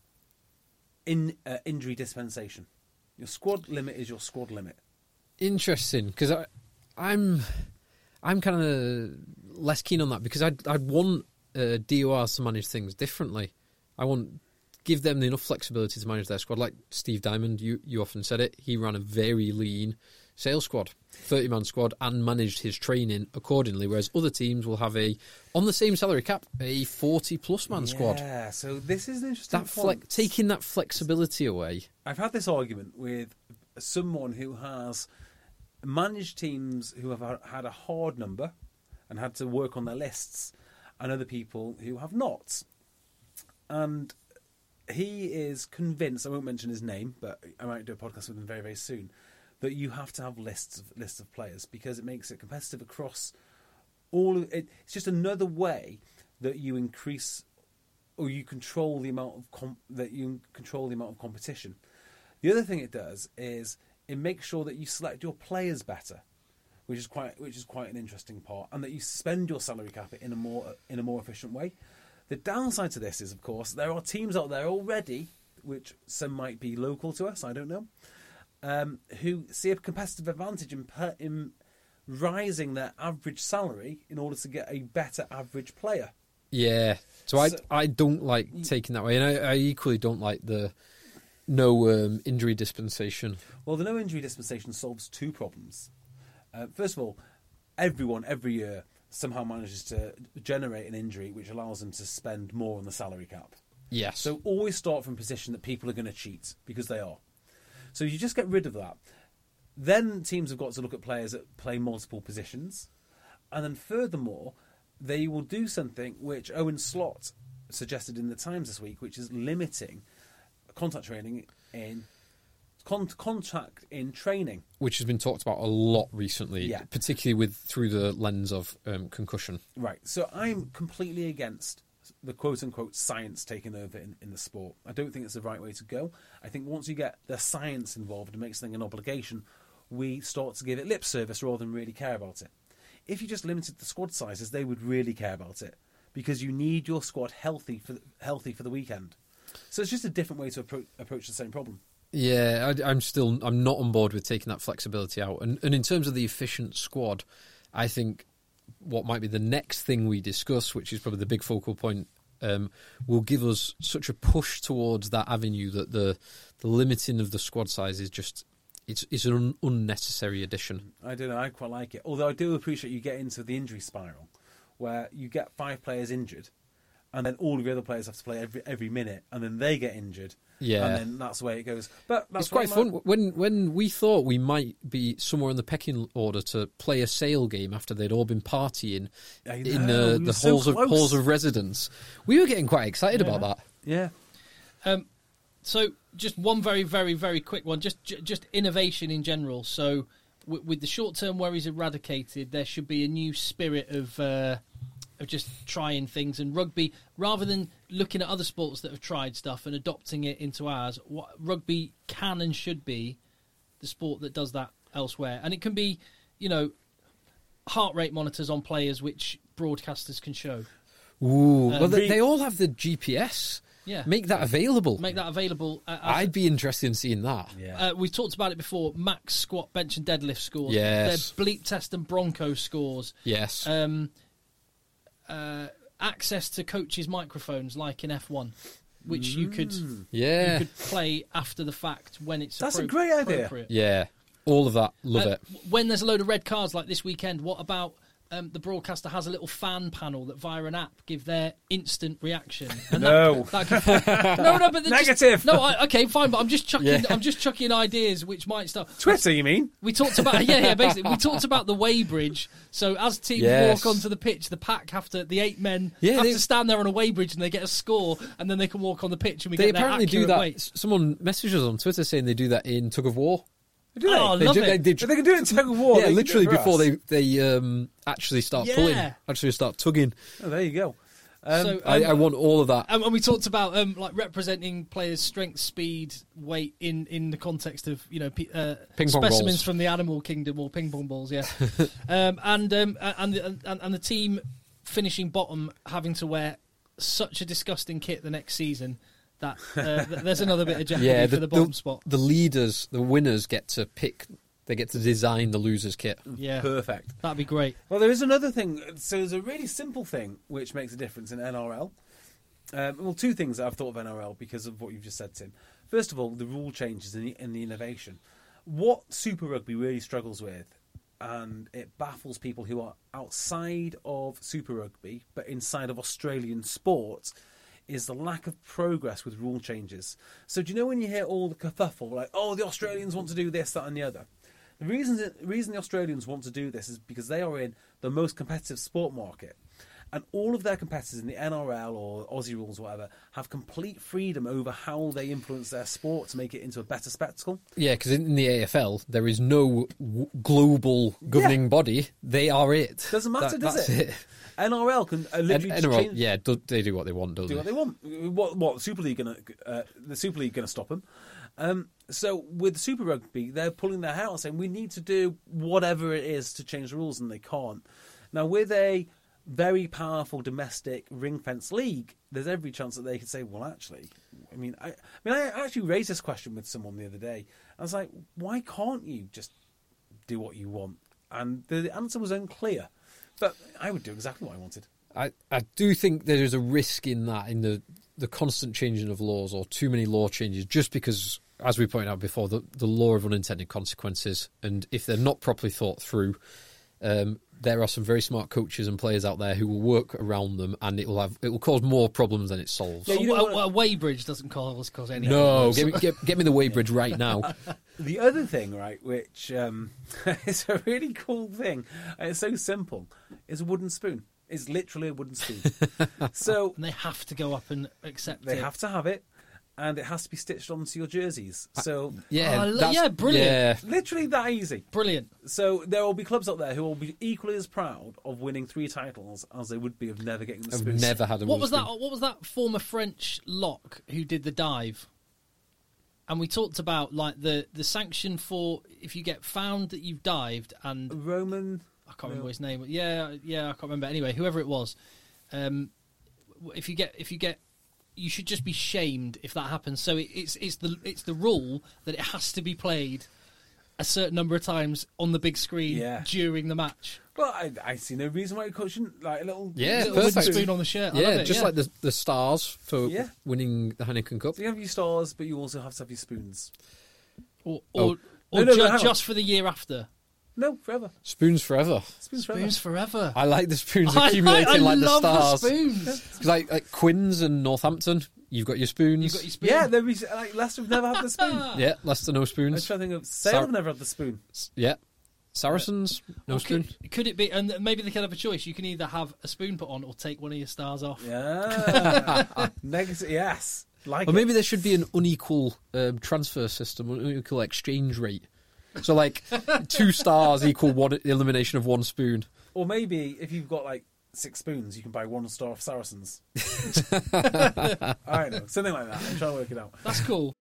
in uh, injury dispensation. Your squad limit is your squad limit. Interesting, because I'm I'm kind of less keen on that because I'd, I'd want uh, D O Rs to manage things differently. I want give them enough flexibility to manage their squad. Like Steve Diamond, you, you often said it, he ran a very lean sales squad, thirty-man squad, and managed his training accordingly, whereas other teams will have a, on the same salary cap, a forty-plus man yeah, squad. Yeah, so this is an interesting that point. Fle- taking that flexibility away. I've had this argument with someone who has managed teams who have had a hard number and had to work on their lists, and other people who have not. And he is convinced, I won't mention his name, but I might do a podcast with him very, very soon, that you have to have lists of lists of players because it makes it competitive across all of it. It's just another way that you increase or you control the amount of com- that you control the amount of competition. The other thing it does is it makes sure that you select your players better, which is quite which is quite an interesting part, and that you spend your salary cap in a more in a more efficient way. The downside to this is, of course, there are teams out there already, which some might be local to us, I don't know, um, who see a competitive advantage in, per, in rising their average salary in order to get a better average player. Yeah, so, so I I don't like taking that way, and I, I equally don't like the no um, injury dispensation. Well, the no injury dispensation solves two problems. Uh, first of all, everyone every year somehow manages to generate an injury which allows them to spend more on the salary cap. Yes. So always start from a position that people are going to cheat, because they are. So you just get rid of that. Then teams have got to look at players that play multiple positions. And then furthermore, they will do something which Owen Slot suggested in the Times this week, which is limiting contact training in Con- contact in training, which has been talked about a lot recently, yeah. particularly with through the lens of um, concussion. Right. So I'm completely against the quote-unquote science taking over in, in the sport. I don't think it's the right way to go. I think once you get the science involved and makes something an obligation, we start to give it lip service rather than really care about it. If you just limited the squad sizes, they would really care about it, because you need your squad healthy for healthy for the weekend. So it's just a different way to appro- approach the same problem. Yeah, I, I'm still I'm not on board with taking that flexibility out. And, and in terms of the efficient squad, I think what might be the next thing we discuss, which is probably the big focal point, um, will give us such a push towards that avenue that the the limiting of the squad size is just it's it's an un- unnecessary addition. I don't know. I quite like it. Although I do appreciate you get into the injury spiral, where you get five players injured, and then all of the other players have to play every every minute, and then they get injured. Yeah, and then that's the way it goes. But that's it's quite fun. When when we thought we might be somewhere in the pecking order to play a Sale game after they'd all been partying in uh, the so halls close. of halls of residence, we were getting quite excited yeah. about that. Yeah. Um. So just one very very very quick one. Just j- just innovation in general. So w- with the short term worries eradicated, there should be a new spirit of. Uh, of just trying things, and rugby, rather than looking at other sports that have tried stuff and adopting it into ours, what, rugby can and should be the sport that does that elsewhere. And it can be, you know, heart rate monitors on players which broadcasters can show. Ooh, Um, well, they, re- they all have the G P S. Yeah. Make that available. Make that available. Uh, as I'd be interested in seeing that. Yeah. Uh, we've talked about it before. Max squat, bench and deadlift scores. Yes. Their bleep test and Bronco scores. Yes. Um, uh, access to coaches' microphones like in F one, which you could yeah. you could play after the fact when it's That's appro- a great idea. appropriate. Yeah. All of that. Love Uh, it. When there's a load of red cards like this weekend, what about um, the broadcaster has a little fan panel that via an app give their instant reaction. And No. that, that could, no, no, but they're Negative. Just, no, I, okay, fine, but I'm just chucking. Yeah. I'm just chucking ideas which might start. Twitter, you mean? We talked about yeah, yeah. Basically, we talked about the weighbridge. So as teams Yes. walk onto the pitch, the pack have to, the eight men Yeah, have they- to stand there on a weighbridge, and they get a score, and then they can walk on the pitch, and we They get their apparently do accurate that. weight. Someone messages on Twitter saying they do that in tug of war. Do they? Oh, They love do, it. They, But they can do it in tug of war. yeah, They can literally do it for before us. they they um, actually start Yeah. pulling, actually start tugging. Oh, there you go. Um, So, I, um, I want all of that. And, and we talked about um, like representing players' strength, speed, weight in, in the context of you know pe- uh, Ping pong specimens balls. from the animal kingdom or ping pong balls, yeah. um, and um, and, the, and and the team finishing bottom having to wear such a disgusting kit the next season that uh, th- there's another bit of jeopardy Yeah, for the, the bottom the, spot. the leaders, the winners get to pick. They get to design the losers kit. Yeah, Perfect. that'd be great. Well, there is another thing. So there's a really simple thing which makes a difference in N R L. Um, well, two things that I've thought of N R L because of what you've just said, Tim. First of all, the rule changes and the, and the innovation. What Super Rugby really struggles with, and it baffles people who are outside of Super Rugby but inside of Australian sport, is the lack of progress with rule changes. So do you know when you hear all the kerfuffle, like, oh, the Australians want to do this, that and the other? The reason, the reason the Australians want to do this is because they are in the most competitive sport market. And all of their competitors in the N R L or Aussie rules, whatever, have complete freedom over how they influence their sport to make it into a better spectacle. Yeah, because in the A F L there is no w- global governing Yeah. body. They are it. Doesn't matter, That- does that's it? N R L can uh, N- literally N R L, change, yeah, do, they do what they want, don't do they? what they want. What what Super League gonna uh, the Super League gonna stop them? Um, so with Super Rugby, they're pulling their hair out saying we need to do whatever it is to change the rules, and they can't. Now with a very powerful domestic ring fence league, there's every chance that they could say, well, actually, I mean, I, I mean, I actually raised this question with someone the other day. I was like, why can't you just do what you want? And the answer was unclear. But I would do exactly what I wanted. I, I do think there is a risk in that, in the, the constant changing of laws or too many law changes, just because, as we pointed out before, the, the law of unintended consequences, and if they're not properly thought through, um, there are some very smart coaches and players out there who will work around them, and it will have it will cause more problems than it solves. Yeah, you a, don't a, wanna- a weighbridge doesn't cause cause any. No, problems. get me, get, get me the weighbridge right now. The other thing, right, which um, is a really cool thing, and it's so simple, is a wooden spoon. It's literally a wooden spoon. So And they have to go up and accept they it. have to have it, and it has to be stitched onto your jerseys. So Yeah, Oh, lo- that's- yeah, brilliant. Yeah, literally that easy. Brilliant. So there will be clubs out there who will be equally as proud of winning three titles as they would be of never getting the I've spoon. never had a What was wooden that? spoon. What was that former French lock who did the dive? And we talked about like the the sanction for if you get found that you've dived, and Roman. I can't remember his name. Yeah, yeah, I can't remember. Anyway, whoever it was, um, if you get if you get, you should just be shamed if that happens. So it, it's it's the it's the rule that it has to be played a certain number of times on the big screen Yeah. during the match. Well, I, I see no reason why you shouldn't like a little. Yeah, Little wooden perfect. spoon on the shirt. I Yeah, love it, just yeah. like the the stars for Yeah. winning the Heineken Cup. So you have your stars, but you also have to have your spoons. or Oh. or, or No, no, ju- no, hang on. just for the year after. No, forever. Spoons forever. Spoons forever. Spoons forever. I like the spoons I accumulating I like love the stars. The spoons. 'Cause like, like Quinns and Northampton, you've got your spoons. You've got your spoon. Yeah, there is, like Leicester have never had the spoon. Yeah, Leicester no I was spoons. trying to think of Sale Sar- have never had the spoon. Yeah, Saracens no Or spoon. could, could it be? And maybe they could have a choice. You can either have a spoon put on or take one of your stars off. Yeah, negative. Yes, like Or it. maybe there should be an unequal um, transfer system, an unequal exchange rate. So like two stars equal one elimination of one spoon. Or maybe if you've got like six spoons, you can buy one star of Saracens. I don't know, something like that. I'm trying to work it out. That's cool.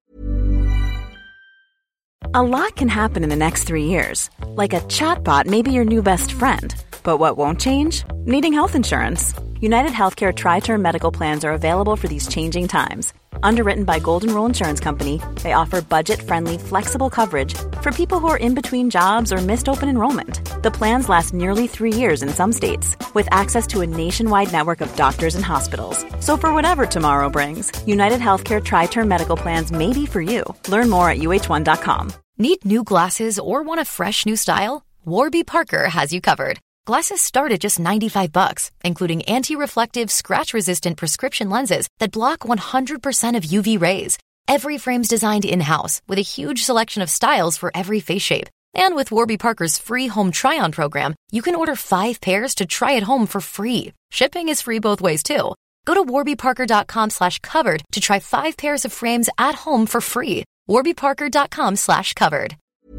A lot can happen in the next three years. Like a chatbot may be your new best friend. But what won't change? Needing health insurance. United Healthcare Tri-Term Medical Plans are available for these changing times. Underwritten by Golden Rule Insurance Company, they offer budget-friendly, flexible coverage for people who are in between jobs or missed open enrollment. The plans last nearly three years in some states, with access to a nationwide network of doctors and hospitals. So for whatever tomorrow brings, United Healthcare Tri-Term Medical Plans may be for you. Learn more at U H one dot com. Need new glasses or want a fresh new style? Warby Parker has you covered. Glasses start at just ninety-five bucks, including anti-reflective, scratch-resistant prescription lenses that block one hundred percent of U V rays. Every frame's designed in-house with a huge selection of styles for every face shape. And with Warby Parker's free home try-on program, you can order five pairs to try at home for free. Shipping is free both ways, too. Go to warbyparker.com slash covered to try five pairs of frames at home for free. warbyparker.com slash covered.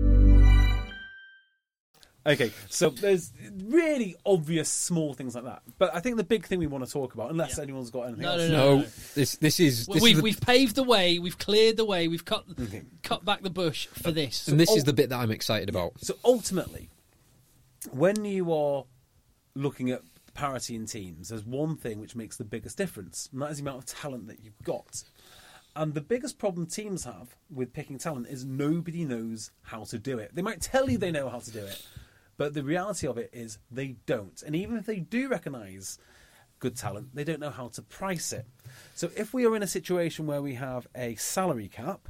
Okay, so there's really obvious small things like that. But I think the big thing we want to talk about, unless yeah. anyone's got anything no, else. No, no, no, no. This, this is... This we've, is the... we've paved the way, we've cleared the way, we've cut okay. cut back the bush for this. And this so, is the bit that I'm excited about. So ultimately, when you are looking at parity in teams, there's one thing which makes the biggest difference, and that is the amount of talent that you've got. And the biggest problem teams have with picking talent is nobody knows how to do it. They might tell you they know how to do it, but the reality of it is they don't. And even if they do recognise good talent, they don't know how to price it. So if we are in a situation where we have a salary cap,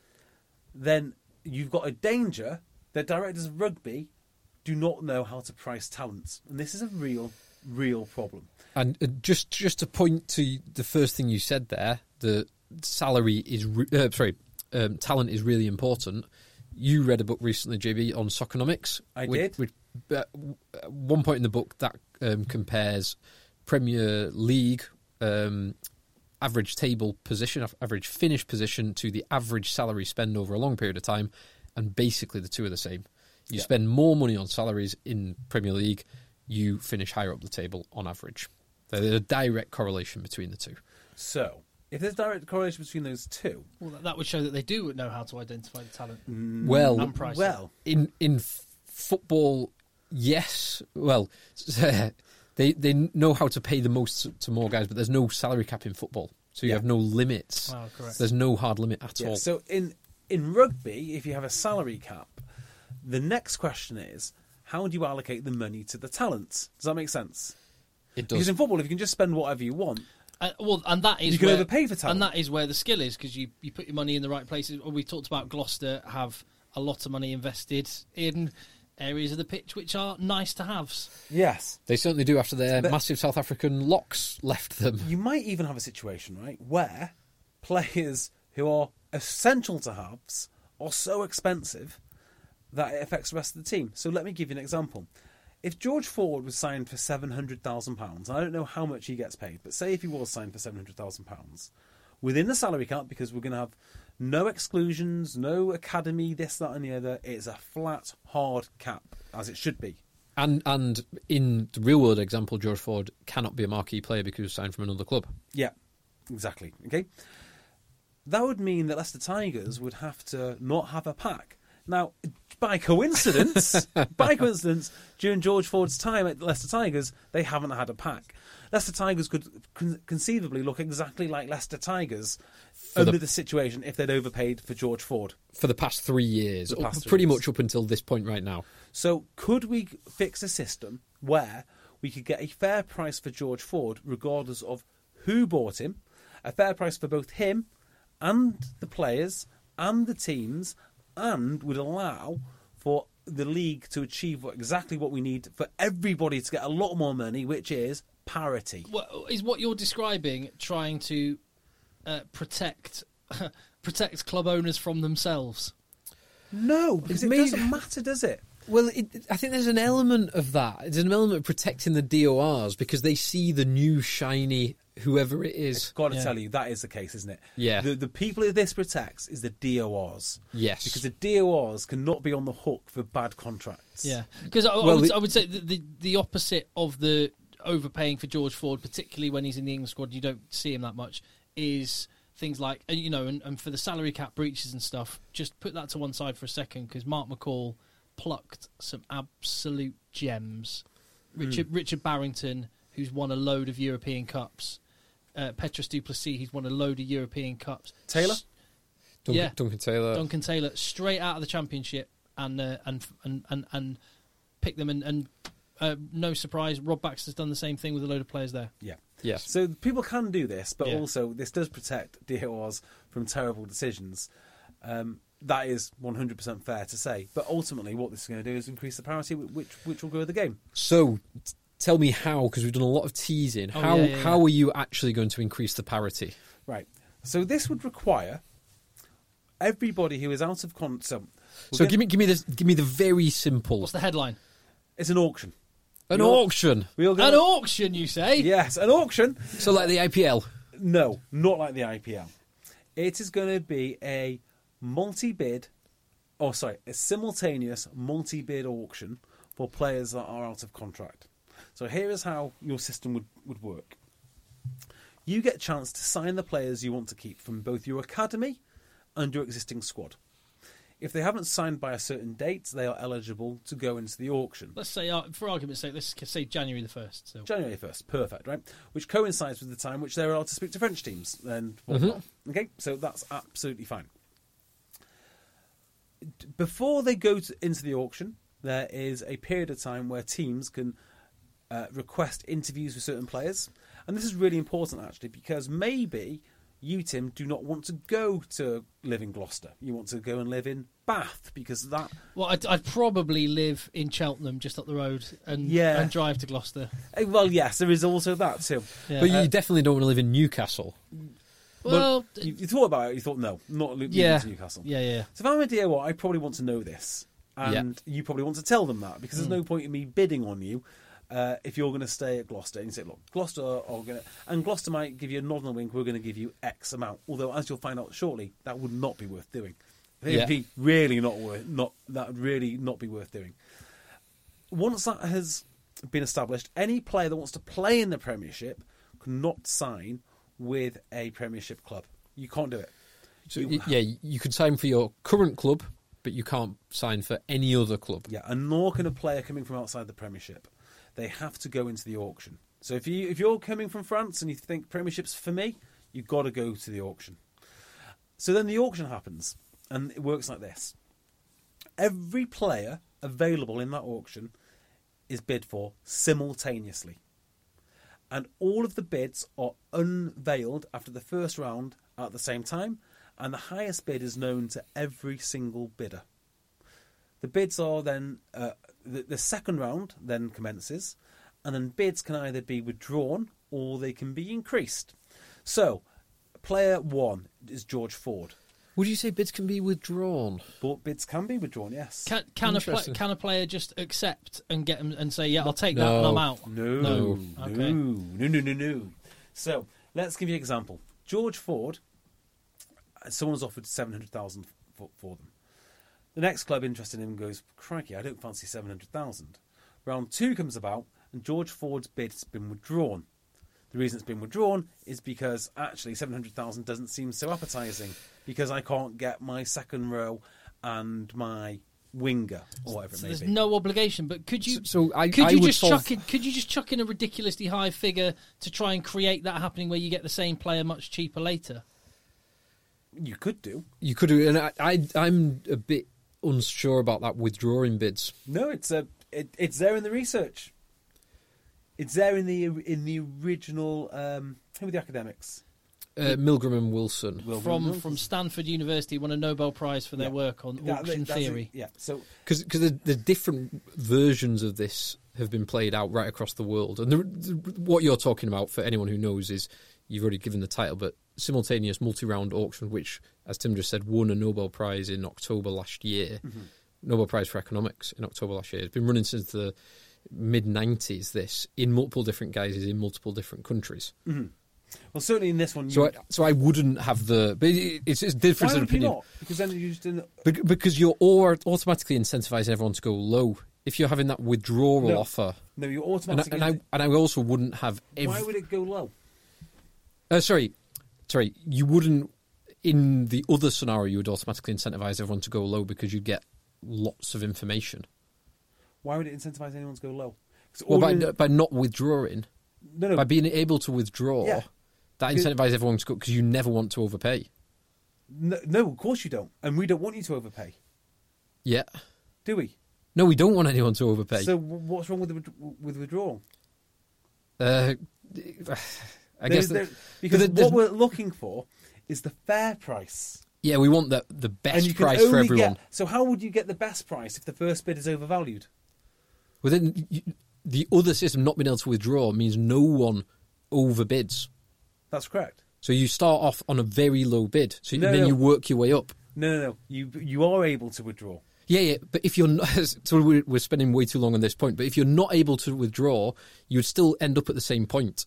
then you've got a danger that directors of rugby do not know how to price talents. And this is a real, real problem. And uh, just just to point to the first thing you said there, the salary is... Re- uh, sorry, um, talent is really important. You read a book recently, J B, on Soccernomics. I which, did. Which, uh, one point in the book that um, compares Premier League um, average table position, average finish position to the average salary spend over a long period of time, and basically the two are the same. You yeah. spend more money on salaries in Premier League, you finish higher up the table on average. There's a direct correlation between the two. So... if there's direct correlation between those two... Well, that would show that they do know how to identify the talent. Well, and price well it. in in f- football, yes. Well, they they know how to pay the most to more guys, but there's no salary cap in football. So you yeah. have no limits. Oh, correct. There's no hard limit at yeah, all. So in, in rugby, if you have a salary cap, the next question is, how do you allocate the money to the talents? Does that make sense? It does. Because in football, if you can just spend whatever you want... Uh, well, and that is you can where, overpay for talent. and that is where the skill is, because you, you put your money in the right places. We talked about Gloucester have a lot of money invested in areas of the pitch which are nice to haves. Yes, they certainly do. After their but massive South African locks left them, you might even have a situation, right, where players who are essential to haves are so expensive that it affects the rest of the team. So let me give you an example. If George Ford was signed for seven hundred thousand pounds, and I don't know how much he gets paid, but say if he was signed for seven hundred thousand pounds, within the salary cap, because we're going to have no exclusions, no academy, this, that and the other, it's a flat, hard cap, as it should be. And and in the real-world example, George Ford cannot be a marquee player because he was signed from another club. Yeah, exactly. Okay, that would mean that Leicester Tigers would have to not have a pack. Now, by coincidence, by coincidence, during George Ford's time at Leicester Tigers, they haven't had a pack. Leicester Tigers could con- conceivably look exactly like Leicester Tigers for under the, the situation if they'd overpaid for George Ford. For the past three years, past up, three pretty years. much up until this point right now. So could we fix a system where we could get a fair price for George Ford, regardless of who bought him, a fair price for both him and the players and the teams, and would allow for the league to achieve what, exactly what we need for everybody to get a lot more money, which is parity. Well, is what you're describing trying to uh, protect protect club owners from themselves? No, because It it may- doesn't matter, does it? Well, it, I think there's an element of that. There's an element of protecting the D O Rs because they see the new shiny whoever it is. Got to Yeah. tell you, that is the case, isn't it? Yeah. The, the people that this protects is the D O Rs. Yes. Because the D O Rs cannot be on the hook for bad contracts. Yeah, because I, I, Well, would, the- I would say the, the the opposite of the overpaying for George Ford, particularly when he's in the England squad, you don't see him that much, is things like, and, you know, and, and for the salary cap breaches and stuff, just put that to one side for a second, because Mark McCall plucked some absolute gems. Richard Mm. Richard Barrington, who's won a load of European Cups. Uh, Petrus Duplessis, he's won a load of European Cups. Taylor? S- Duncan, yeah. Duncan Taylor. Duncan Taylor, straight out of the Championship, and uh, and, and and and pick them, and, and uh, no surprise, Rob Baxter's done the same thing with a load of players there. Yeah. Yes. So people can do this, but Yeah. also this does protect D O Rs from terrible decisions. Um, that is one hundred percent fair to say. But ultimately, what this is going to do is increase the parity, which which will grow the game. So, t- tell me how, because we've done a lot of teasing. Oh, how yeah, yeah, how yeah. are you actually going to increase the parity? Right. So this would require everybody who is out of con. So, we'll So get- give me give me the give me the very simple. What's the headline? It's an auction. An We all- auction. We all An go, auction, you say? Yes, an auction. So like the I P L. No, not like the I P L. It is going to be a multi-bid, oh sorry, a simultaneous multi-bid auction for players that are out of contract. So here is how your system would, would work. You get a chance to sign the players you want to keep from both your academy and your existing squad. If they haven't signed by a certain date, they are eligible to go into the auction. Let's say, uh, for argument's sake, let's say January the first. So. January first, perfect, right? Which coincides with the time which they're allowed to speak to French teams and whatnot. Okay, so that's absolutely fine. D- Before they go to, into the auction, there is a period of time where teams can uh, request interviews with certain players. And this is really important, actually, because maybe you, Tim, do not want to go to live in Gloucester. You want to go and live in Bath, because that... Well, I'd, I'd probably live in Cheltenham, just up the road, and Yeah. and drive to Gloucester. Eh, Well, yes, there is also that, too. Yeah. But you definitely don't want to live in Newcastle. Well, You, you thought about it, you thought, no, not li- yeah, moving to Newcastle. yeah, yeah. So if I'm a D O I, I probably want to know this. And you probably want to tell them that, because there's no point in me bidding on you uh, if you're going to stay at Gloucester. And you say, look, Gloucester are going to... And Gloucester might give you a nod and a wink, we're going to give you X amount. Although, as you'll find out shortly, that would not be worth doing. It Yeah. would be really not worth... Not, that would really not be worth doing. Once that has been established, any player that wants to play in the Premiership cannot sign with a Premiership club. You can't do it. So You- y- yeah, you could sign for your current club, but you can't sign for any other club. Yeah, and nor can a player coming from outside the Premiership. They have to go into the auction. So if you if you're coming from France and you think Premiership's for me, you've got to go to the auction. So then the auction happens, and it works like this: every player available in that auction is bid for simultaneously, and all of the bids are unveiled after the first round at the same time, and the highest bid is known to every single bidder. The bids are then, uh, the, the second round then commences, and then bids can either be withdrawn or they can be increased. So, player one is George Ford. Would you say bids can be withdrawn? But bids can be withdrawn, yes. Can can a pla- Interesting. can a player just accept and get 'em and say, yeah, I'll take No. that and I'm out? No, No. no, Okay. no, no, no, no. So, let's give you an example. George Ford, someone's offered seven hundred thousand dollars for, for them. The next club interested in him goes, crikey, I don't fancy seven hundred thousand dollars. Round two comes about, and George Ford's bid has been withdrawn. The reason it's been withdrawn is because actually seven hundred thousand dollars doesn't seem so appetising, because I can't get my second row and my winger, or whatever So it may there's be. no obligation, but could you? So- so I- could I you would just solve- chuck in? Could you just chuck in a ridiculously high figure to try and create that happening, where you get the same player much cheaper later? You could do. You could do, and I, I, I'm a bit unsure about that withdrawing bids. No, it's a it, it's there in the research. It's there in the in the original. Um, who were the academics? Uh, Milgram and Wilson. Wilbur From Wilson. from Stanford University, won a Nobel Prize for their Yeah. work on That- auction that's it, theory. Yeah. So Because the, the different versions of this have been played out right across the world. And the, the, what you're talking about, for anyone who knows, is you've already given the title, but simultaneous multi-round auction, which, as Tim just said, won a Nobel Prize in October last year. Mm-hmm. Nobel Prize for Economics in October last year. It's been running since the mid nineties, this, in multiple different guises in multiple different countries. well, certainly in this one. You, So I, so I wouldn't have the... But it- it's a difference why in would you opinion. not? Because then you just didn't. Bec- Because you're all automatically incentivizing everyone to go low. If you're having that withdrawal No. offer... No, you And I, automatically. and, I, and I also wouldn't have... Ev- why would it go low? uh, sorry, sorry, you wouldn't... In the other scenario, you would automatically incentivize everyone to go low because you'd get lots of information. Why would it incentivize anyone to go low? 'Cause Well, all by, you- by not withdrawing, no, no, by being able to withdraw, Yeah. that Because- incentivizes everyone to go because you never want to overpay. no, no, of course you don't, and we don't want you to overpay, Yeah. do we? No, we don't want anyone to overpay. So w- what's wrong with the with- with withdrawal? uh, I There's- guess... there- that- because there- there's- what we're looking for is the fair price. Yeah, we want the the and best you can price only for everyone. Get, so how would you get the best price if the first bid is overvalued? Well, then you, the other system not being able to withdraw means no one overbids. That's correct. So you start off on a very low bid, so No, and then no. you work your way up. No, no, no. You you are able to withdraw. Yeah, yeah, but if you're not, so we're, we're spending way too long on this point. But if you're not able to withdraw, you would still end up at the same point.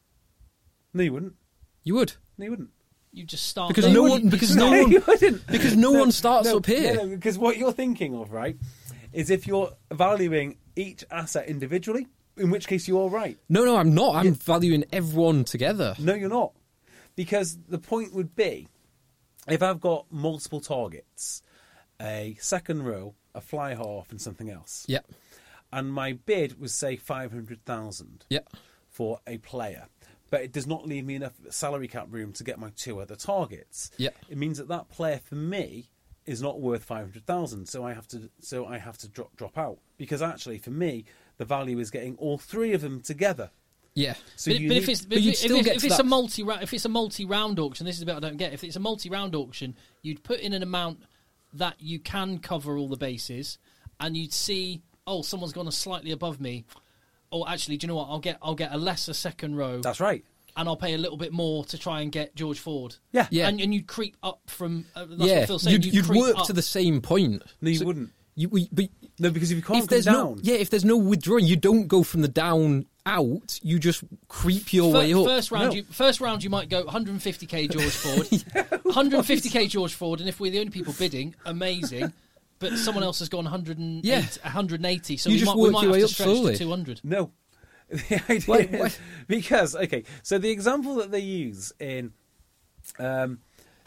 No, you wouldn't. You would. No, you wouldn't. You just start Because low. no You- one- you because start- no one- you wouldn't. because no one starts up here. No, no, because what you're thinking of, right, is if you're valuing each asset individually, in which case you are right. No, no, I'm not. I'm valuing everyone together. No, you're not. Because the point would be, if I've got multiple targets, a second row, a fly half, and something else, Yeah, and my bid was, say, five hundred thousand yeah, for a player, but it does not leave me enough salary cap room to get my two other targets. Yeah. It means that that player for me is not worth five hundred thousand, so I have to so I have to drop drop out, because actually for me the value is getting all three of them together. yeah. So But, you but need- if it's, but if, you'd it- if still it's, get if to it's a that- multi if it's a multi round auction, this is the bit I don't get. If it's a multi round auction, you'd put in an amount that you can cover all the bases, and you'd see, oh, someone's gone a slightly above me. Or actually, do you know what? I'll get I'll get a lesser second row, that's right. and I'll pay a little bit more to try and get George Ford. Yeah. Yeah. and, and you'd creep up from. Uh, that's yeah, what Phil's saying. you'd, You'd, you'd creep work up. to the same point. No, you So wouldn't. You, we, but No, because if you can't if there's come no, down, yeah, if there's no withdrawing, you don't go from the down out. You just creep your Fir- way up. First round, No. you, first round, you might go one hundred fifty k George Ford, one hundred fifty k George Ford, and if we're the only people bidding, amazing. But someone else has gone one hundred eight, Yeah. one hundred eighty, so You we just might, we work might your have way to up stretch slowly. to two hundred. no. The idea Why- is why- because okay, so the example that they use in um,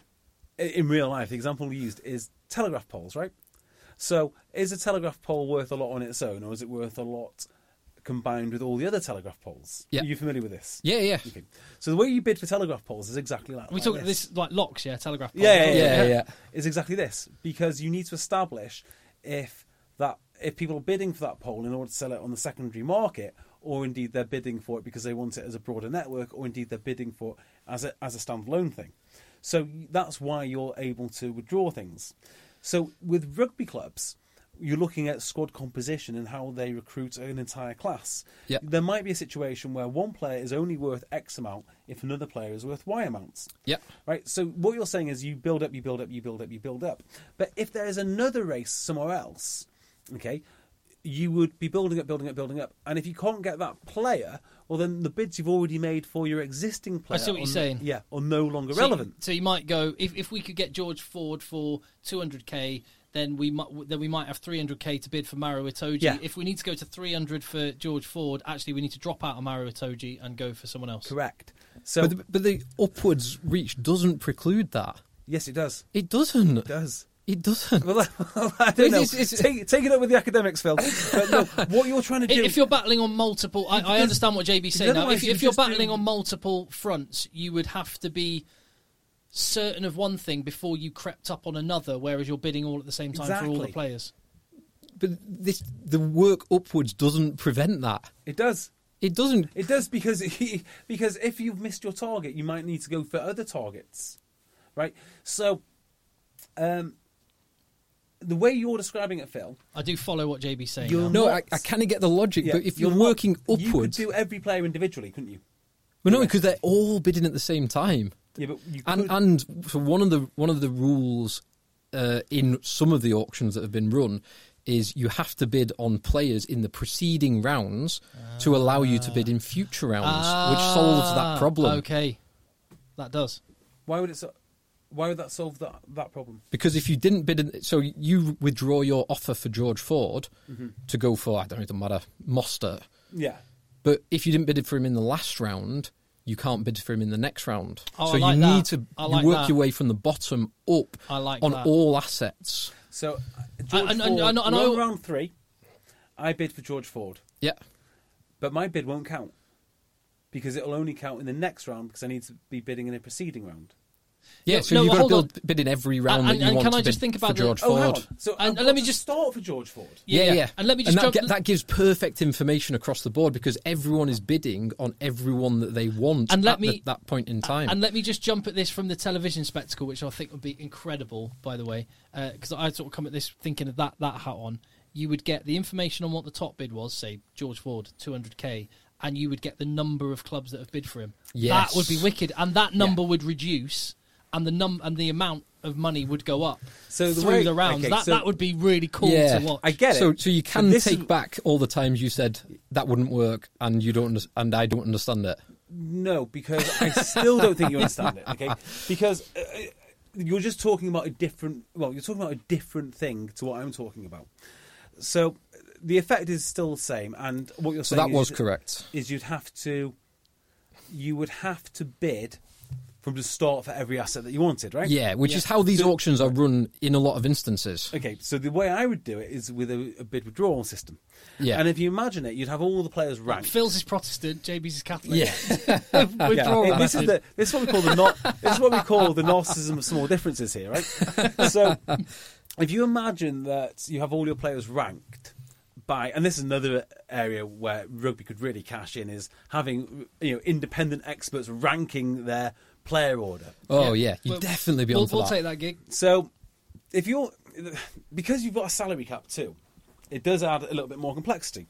in real life, the example used is telegraph poles, right? So, is a telegraph pole worth a lot on its own, or is it worth a lot combined with all the other telegraph poles? Yeah. Are you familiar with this? Yeah, yeah, Okay. So the way you bid for telegraph poles is exactly like, We like talk this. this like locks, yeah, telegraph. Yeah, yeah, poles. yeah, Yeah, yeah, yeah. It's exactly this, because you need to establish if that if people are bidding for that pole in order to sell it on the secondary market, or indeed they're bidding for it because they want it as a broader network, or indeed they're bidding for it as a as a standalone thing. So that's why you're able to withdraw things. So with rugby clubs, you're looking at squad composition and how they recruit an entire class. Yeah. There might be a situation where one player is only worth X amount if another player is worth Y amounts. yeah. Right, so what you're saying is you build up, you build up, you build up, you build up. But if there is another race somewhere else, okay, you would be building up, building up, building up. And if you can't get that player, well, then the bids you've already made for your existing player, see what you're are- saying. yeah, are no longer So relevant. You, so you might go if if we could get George Ford for two hundred k, then we might then we might have three hundred k to bid for Maro Itoje. Yeah. If we need to go to three hundred for George Ford, actually we need to drop out of Maro Itoje and go for someone else. Correct. So But the, but the upwards reach doesn't preclude that. yes, it does. It doesn't. It does. It doesn't. Well, I don't know. It's- it's- take, take it up with the academics, Phil. But no, what you're trying to do... If you're battling on multiple, I, I Because- understand what J B's saying now. otherwise If, you if you're just do- battling on multiple fronts, you would have to be certain of one thing before you crept up on another, whereas you're bidding all at the same time for all the Exactly. players. But this, the work upwards doesn't prevent that. It does. It doesn't. It does, because because if you've missed your target, you might need to go for other targets, right? So, um, the way you're describing it, Phil, I do follow what J B's saying. You're now. No, not- I, I kind of get the logic, yeah, but if you're, not- working you could upwards, do every player individually, couldn't you? well, no, because they're all bidding at the same time. Yeah, but you And could. and so one of the one of the rules uh, in some of the auctions that have been run is you have to bid on players in the preceding rounds to allow you to bid in future rounds, which solves Ah, that problem. Okay, that does. why would it? So, why would that solve that that problem? Because if you didn't bid, in, so you withdraw your offer for George Ford to go for, I don't know, it doesn't matter, Mostert. Yeah. But if you didn't bid for him in the last round, you can't bid for him in the next round. Oh, so I like you that. need to I you like work that. your way from the bottom up I like on that. all assets. So, uh, George And- and- Ford, and- and we're on I- round three. I bid for George Ford, Yeah. but my bid won't count because it'll only count in the next round because I need to be bidding in a preceding round. Yeah, Yeah, so no, you've got to hold build, on. bid in every round And- that you and want can to I just bid think for about the- George Oh, hang Ford. on. So And- I've and let me got to just- start for George Ford. Yeah, Yeah, yeah. yeah. And let me just that, jump- ge- that gives perfect information across the board because everyone is bidding on everyone that they want And let at me- the, that point in time. And let me just jump at this from the television spectacle, which I think would be incredible, by the way, because I sort of come at this thinking of that, that hat on. You would get the information on what the top bid was, say, George Ford, two hundred K, and you would get the number of clubs that have bid for him. Yes. That would be wicked, and that number would reduce, and the num and the amount of money would go up So the through way- the rounds. okay, that so- that would be really cool Yeah. to watch. I get it. So, so you can this take is- back all the times you said that wouldn't work, and you don't, under- and I don't understand it. No, because I still don't think you understand it. Okay, because uh, you're just talking about a different. Well, you're talking about a different thing to what I'm talking about. So the effect is still the same, and what you're So saying that is, was correct. is you'd have to, you would have to bid from the start for every asset that you wanted, right? Yeah, which Yeah. is how these So- auctions are run in a lot of instances. Okay, so the way I would do it is with a, a bid withdrawal system. Yeah. And if you imagine it, you'd have all the players ranked. Phil's is Protestant, J B's is Catholic. Yeah. Withdrawal Yeah, this is method. the this is what we call the not this is what we call the narcissism of small differences here, right? So, if you imagine that you have all your players ranked by, and this is another area where rugby could really cash in, is having you know independent experts ranking their player order. Oh yeah, you'd Well, definitely be we'll, on for we'll that. take that gig. So, if you're because you've got a salary cap too, it does add a little bit more complexity.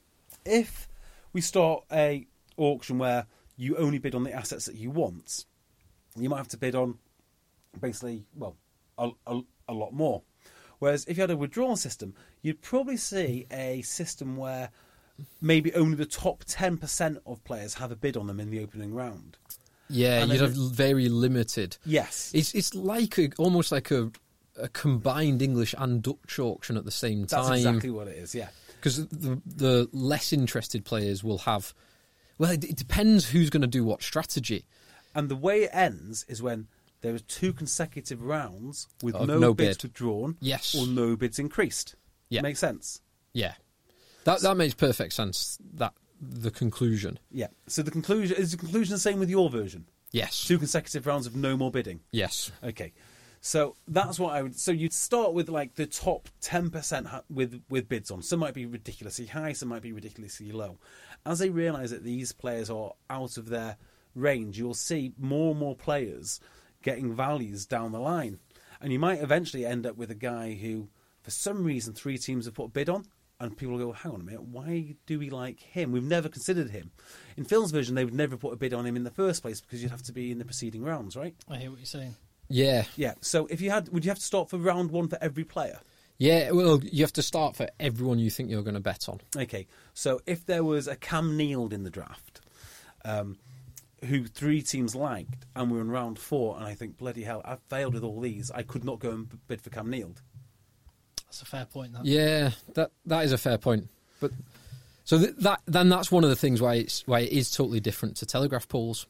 If we start a auction where you only bid on the assets that you want, you might have to bid on basically, well, a, a, a lot more. Whereas if you had a withdrawal system, you'd probably see a system where maybe only the top ten percent of players have a bid on them in the opening round. Yeah, And you'd then have very limited. Yes. It's it's like a, almost like a, a combined English and Dutch auction at the same That's time. exactly what it is, yeah. Because the the less interested players will have. Well, it, it depends who's going to do what strategy. And the way it ends is when there are two consecutive rounds with Of no, no bids bid. withdrawn Yes. or no bids increased. Yeah. Makes sense? Yeah, that that makes perfect sense. That the conclusion. Yeah. So the conclusion is the conclusion the same with your version? Yes. Two consecutive rounds of no more bidding. Yes. Okay. So that's what I would. So you'd start with like the top ten percent ha- with with bids on. Some might be ridiculously high, some might be ridiculously low. As they realise that these players are out of their range, you'll see more and more players getting values down the line, and you might eventually end up with a guy who, for some reason, three teams have put a bid on, and people go, "Hang on a minute, why do we like him? We've never considered him." In Phil's version, they would never put a bid on him in the first place because you'd have to be in the preceding rounds, right? I hear what you're saying. Yeah. Yeah. So if you had, would you have to start for round one for every player? Yeah. Well, you have to start for everyone you think you're going to bet on. Okay. So if there was a Cam Neild in the draft, um, who three teams liked, and we're in round four, and I think, bloody hell, I've failed with all these. I could not go and b- bid for Cam Neild. That's a fair point. That. Yeah, that that is a fair point. But so th- that then that's one of the things why it's why it is totally different to telegraph polls.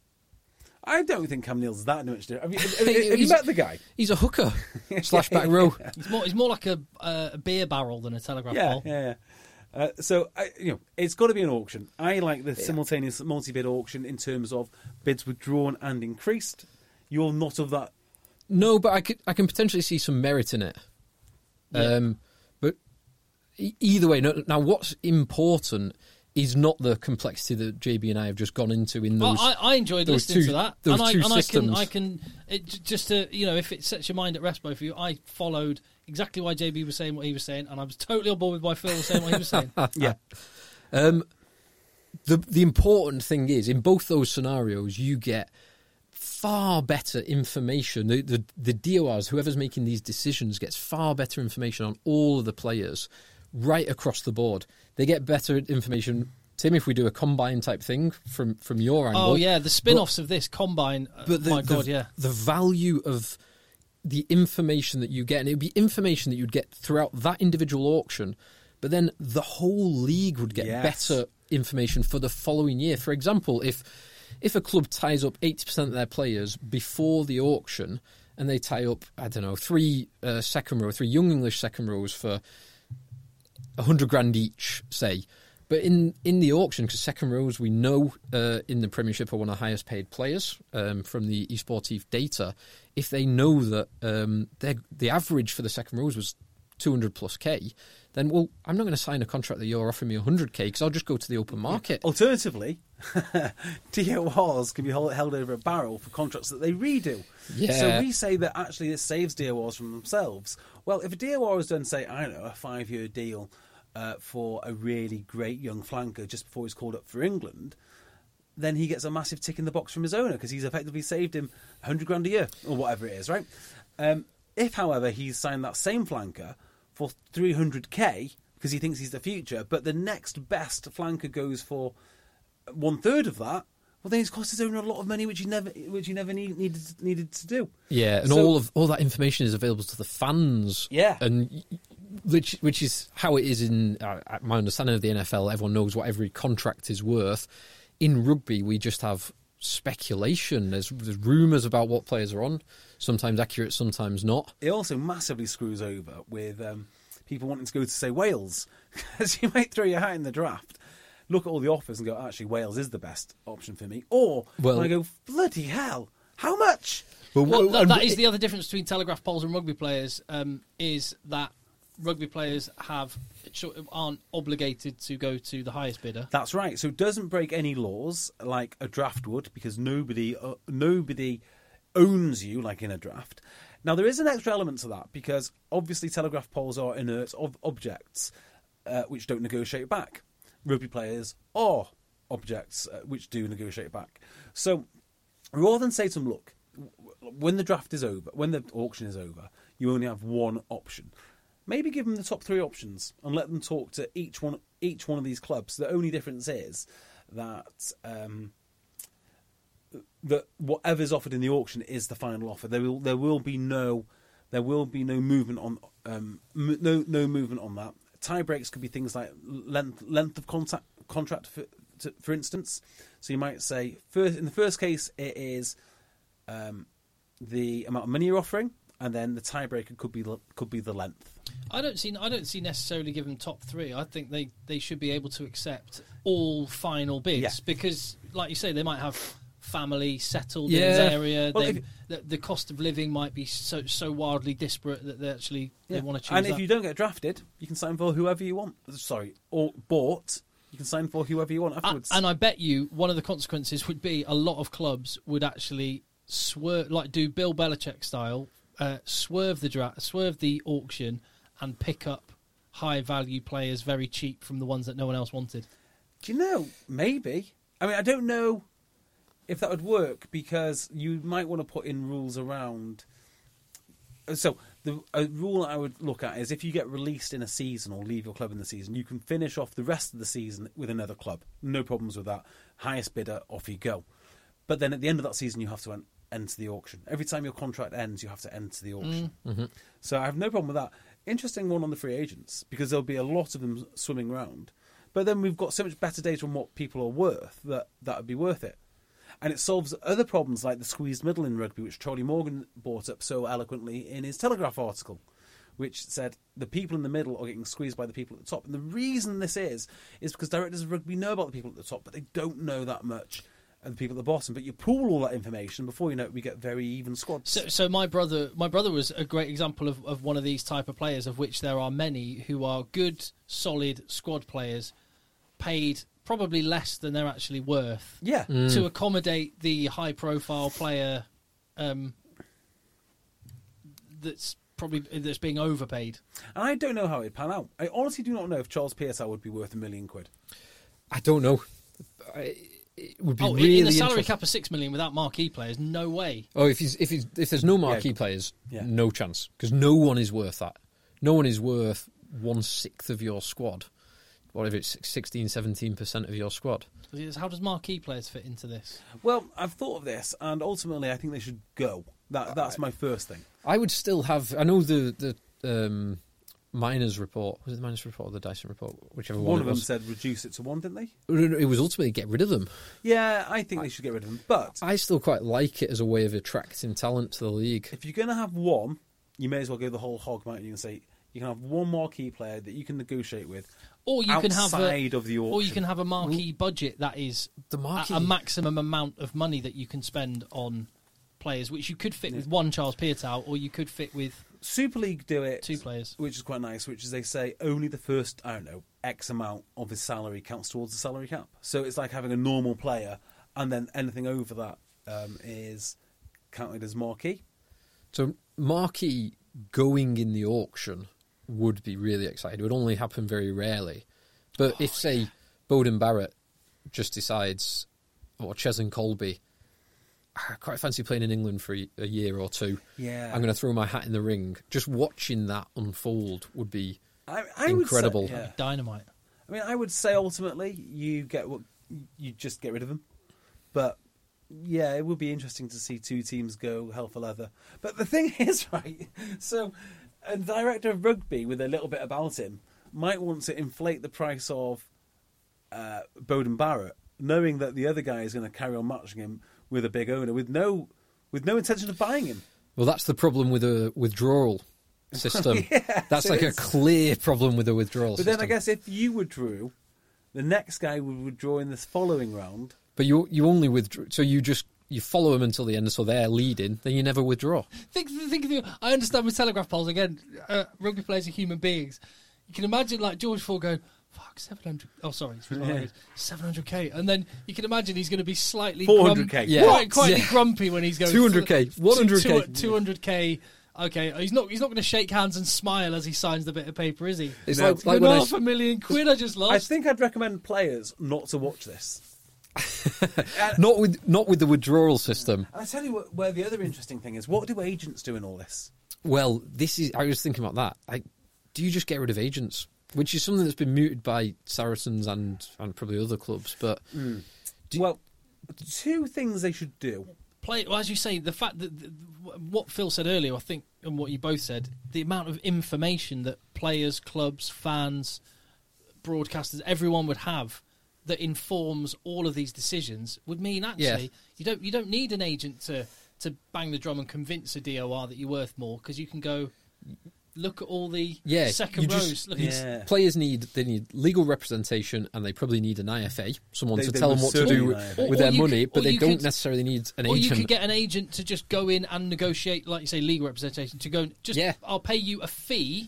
I don't think Cam Neild's that much different. Have you, have, have you He's- met the guy? He's a hooker slash back row. He's more. He's more like a, uh, a beer barrel than a telegraph Yeah, pole. yeah, yeah. Uh, so I, you know, it's got to be an auction. I like the simultaneous multi-bid auction in terms of bids withdrawn and increased. You're not of that. No, but I could I can potentially see some merit in it. Yeah. Um, but e- either way, no, now what's important is not the complexity that J B and I have just gone into in those. I, I enjoyed those listening two- to that, those and I two and I can systems. I can it, j- just to you know if it sets your mind at rest, both of you. I followed exactly why J B was saying what he was saying, and I was totally on board with why Phil was saying what he was saying. Yeah, Um, the the important thing is in both those scenarios you get far better information. The, the the D O Rs, whoever's making these decisions, gets far better information on all of the players right across the board. They get better information. Tim, if we do a combine type thing from from your angle, Oh yeah, the spin-offs of this combine. Uh, but the, my the- God, yeah. the value of the information that you get, and it would be information that you'd get throughout that individual auction, but then the whole league would get Yes. better information for the following year. For example, if if a club ties up eighty percent of their players before the auction, and they tie up, I don't know, three uh, second row, three young English second rows for a hundred grand each, say, but But in, in the auction, because second rows we know uh, in the Premiership are one of the highest paid players um, from the eSportif data, if they know that um, the average for the second rows was two hundred plus K, then, well, I'm not going to sign a contract that you're offering me one hundred K because I'll just go to the open market. Alternatively, D O Rs can be held over a barrel for contracts that they redo. Yeah. So we say that actually this saves D O Rs from themselves. Well, if a D O R has done, say, I don't know, a five-year deal uh, for a really great young flanker just before he's called up for England, then he gets a massive tick in the box from his owner because he's effectively saved him one hundred grand a year or whatever it is, right? Um, if, however, he's signed that same flanker for three hundred K because he thinks he's the future, but the next best flanker goes for one third of that, well, then he's cost his owner a lot of money, which he never, which he never need, needed needed to do. Yeah, and So- all of all that information is available to the fans. Yeah. and which which is how it is in uh, my understanding of the N F L. Everyone knows what every contract is worth. In rugby, we just have speculation. There's, there's rumours about what players are on, sometimes accurate, sometimes not. It also massively screws over with um, people wanting to go to, say, Wales, because you might throw your hat in the draft, look at all the offers and go, actually, Wales is the best option for me. Or Well- I go, bloody hell, how much? But Well, that, and- that is the other difference between Telegraph polls and rugby players, um, is that rugby players have aren't obligated to go to the highest bidder. That's right. So it doesn't break any laws like a draft would, because nobody uh, nobody owns you like in a draft. Now, there is an extra element to that, because obviously Telegraph polls are inert ob- objects uh, which don't negotiate back. Rugby players are objects uh, which do negotiate back. So rather than say to them, look, when the draft is over, when the auction is over, you only have one option. Maybe give them the top three options and let them talk to each one each one of these clubs. The only difference is that um, that whatever's offered in the auction is the final offer. There will there will be no there will be no movement on um, m- no no movement on that. Tie breaks could be things like length length of contact, contract, for, to, for instance. So you might say first in the first case it is um, the amount of money you're offering, and then the tiebreaker could be could be the length. I don't see. I don't see necessarily give them top three. I think they, they should be able to accept all final bids Yeah. because, like you say, they might have family settled Yeah. in this area. Well, They- if- the, the cost of living might be so so wildly disparate that they actually they Yeah. want to choose. And that. if you don't get drafted, you can sign for whoever you want. Sorry, or bought, you can sign for whoever you want A- afterwards. and I bet you one of the consequences would be a lot of clubs would actually swerve, like do Bill Belichick style, uh, swerve the draft, swerve the auction, and pick up high value players very cheap from the ones that no one else wanted. Do you know? Maybe. I mean, I don't know if that would work, because you might want to put in rules around. So the a rule I would look at is if you get released in a season or leave your club in the season, you can finish off the rest of the season with another club. No problems with that. Highest bidder, off you go. But then at the end of that season, you have to en- enter the auction. Every time your contract ends, you have to enter the auction. Mm-hmm. So I have no problem with that. Interesting one on the free agents, because there'll be a lot of them swimming around. But then we've got so much better data on what people are worth that that would be worth it. And it solves other problems like the squeezed middle in rugby, which Charlie Morgan brought up so eloquently in his Telegraph article, which said the people in the middle are getting squeezed by the people at the top. And the reason this is, is because directors of rugby know about the people at the top, but they don't know that much of the people at the bottom. But you pool all that information, before you know it, we get very even squads. So, so my brother, my brother was a great example of, of one of these type of players, of which there are many who are good, solid squad players, paid probably less than they're actually worth. yeah. To accommodate the high-profile player um, that's probably that's being overpaid. And I don't know how it'd pan out. I honestly do not know if Charles Pearsall would be worth a million quid. I don't know. I, it would be Oh, in- really in a salary interesting. cap of six million without marquee players, no way. Oh, if he's, if he's, if there's no marquee Yeah. players, Yeah. no chance, because no one is worth that. No one is worth one sixth of your squad. Whatever it's sixteen, seventeen percent of your squad. How does marquee players fit into this? Well, I've thought of this, and ultimately I think they should go. That That's my first thing. I would still have. I know the the um, Miners report. Was it the Miners report or the Dyson report? Whichever one, One it of them was. said reduce it to one, didn't they? It was ultimately get rid of them. Yeah, I think they should get rid of them. But I still quite like it as a way of attracting talent to the league. if you're going to have one, you may as well go the whole hog, mightn't you? And say, You can have one marquee player that you can negotiate with, or you can have a, of the auction. or you can have a marquee budget that is The marquee- a, a maximum amount of money that you can spend on players, which you could fit with one Charles Piutau, or you could fit with Super League do it two players, which is quite nice. Which is they say only the first I don't know X amount of his salary counts towards the salary cap. So it's like having a normal player, and then anything over that um, is counted as marquee. So marquee going in the auction would be really exciting. It would only happen very rarely. But if, say, Bowden Barrett just decides, or Cheslin Colby, I quite fancy playing in England for a, a year or two. Yeah. I'm going to throw my hat in the ring. Just watching that unfold would be I, I incredible. Would say, yeah. dynamite. I mean, I would say ultimately you get what you just get rid of them, but yeah, it would be interesting to see two teams go hell for leather. But the thing is, right? So, a director of rugby with a little bit about him might want to inflate the price of uh, Bowden Barrett, knowing that the other guy is going to carry on matching him with a big owner, with no, with no intention of buying him. Well, that's the problem with a withdrawal system. Yes, that's it like is. a clear problem with a withdrawal But system. then I guess if you withdrew, the next guy would withdraw in this following round. But you you only withdraw, so you just you follow them until the end, so they're leading. Then you never withdraw. Think, think of the, I understand with telegraph polls again. Uh, rugby players are human beings. You can imagine like George Ford going, "Fuck, seven hundred." Oh, sorry, seven hundred k, and then you can imagine he's going to be slightly four hundred k, grum- Yeah. quite, quite Yeah. grumpy when he's going two hundred k, one hundred k, two hundred k. Okay, he's not. He's not going to shake hands and smile as he signs the bit of paper, is he? It's No. like, like Good when I, half a million quid I just lost. I think I'd recommend players not to watch this. not with not with the withdrawal system. I tell you what, where the other interesting thing is, what do agents do in all this? Well, this is. I was thinking about that. Like, do you just get rid of agents? Which is something that's been mooted by Saracens and and probably other clubs. But do- Well, two things they should do. Play, well, as you say, the fact that the, what Phil said earlier, I think, and what you both said, the amount of information that players, clubs, fans, broadcasters, everyone would have that informs all of these decisions would mean actually Yeah. you don't you don't need an agent to to bang the drum and convince a D O R that you're worth more, because you can go look at all the Yeah, second you rows. just- Look Yeah. at players need they need legal representation, and they probably need an I F A, someone They- to they tell them would what to certainly do need an I F A. with Or- or their you money, could- but or they you don't could- necessarily need an Or you agent. could get an agent to just go in and negotiate, like you say, legal representation. To go, just Yeah. I'll pay you a fee,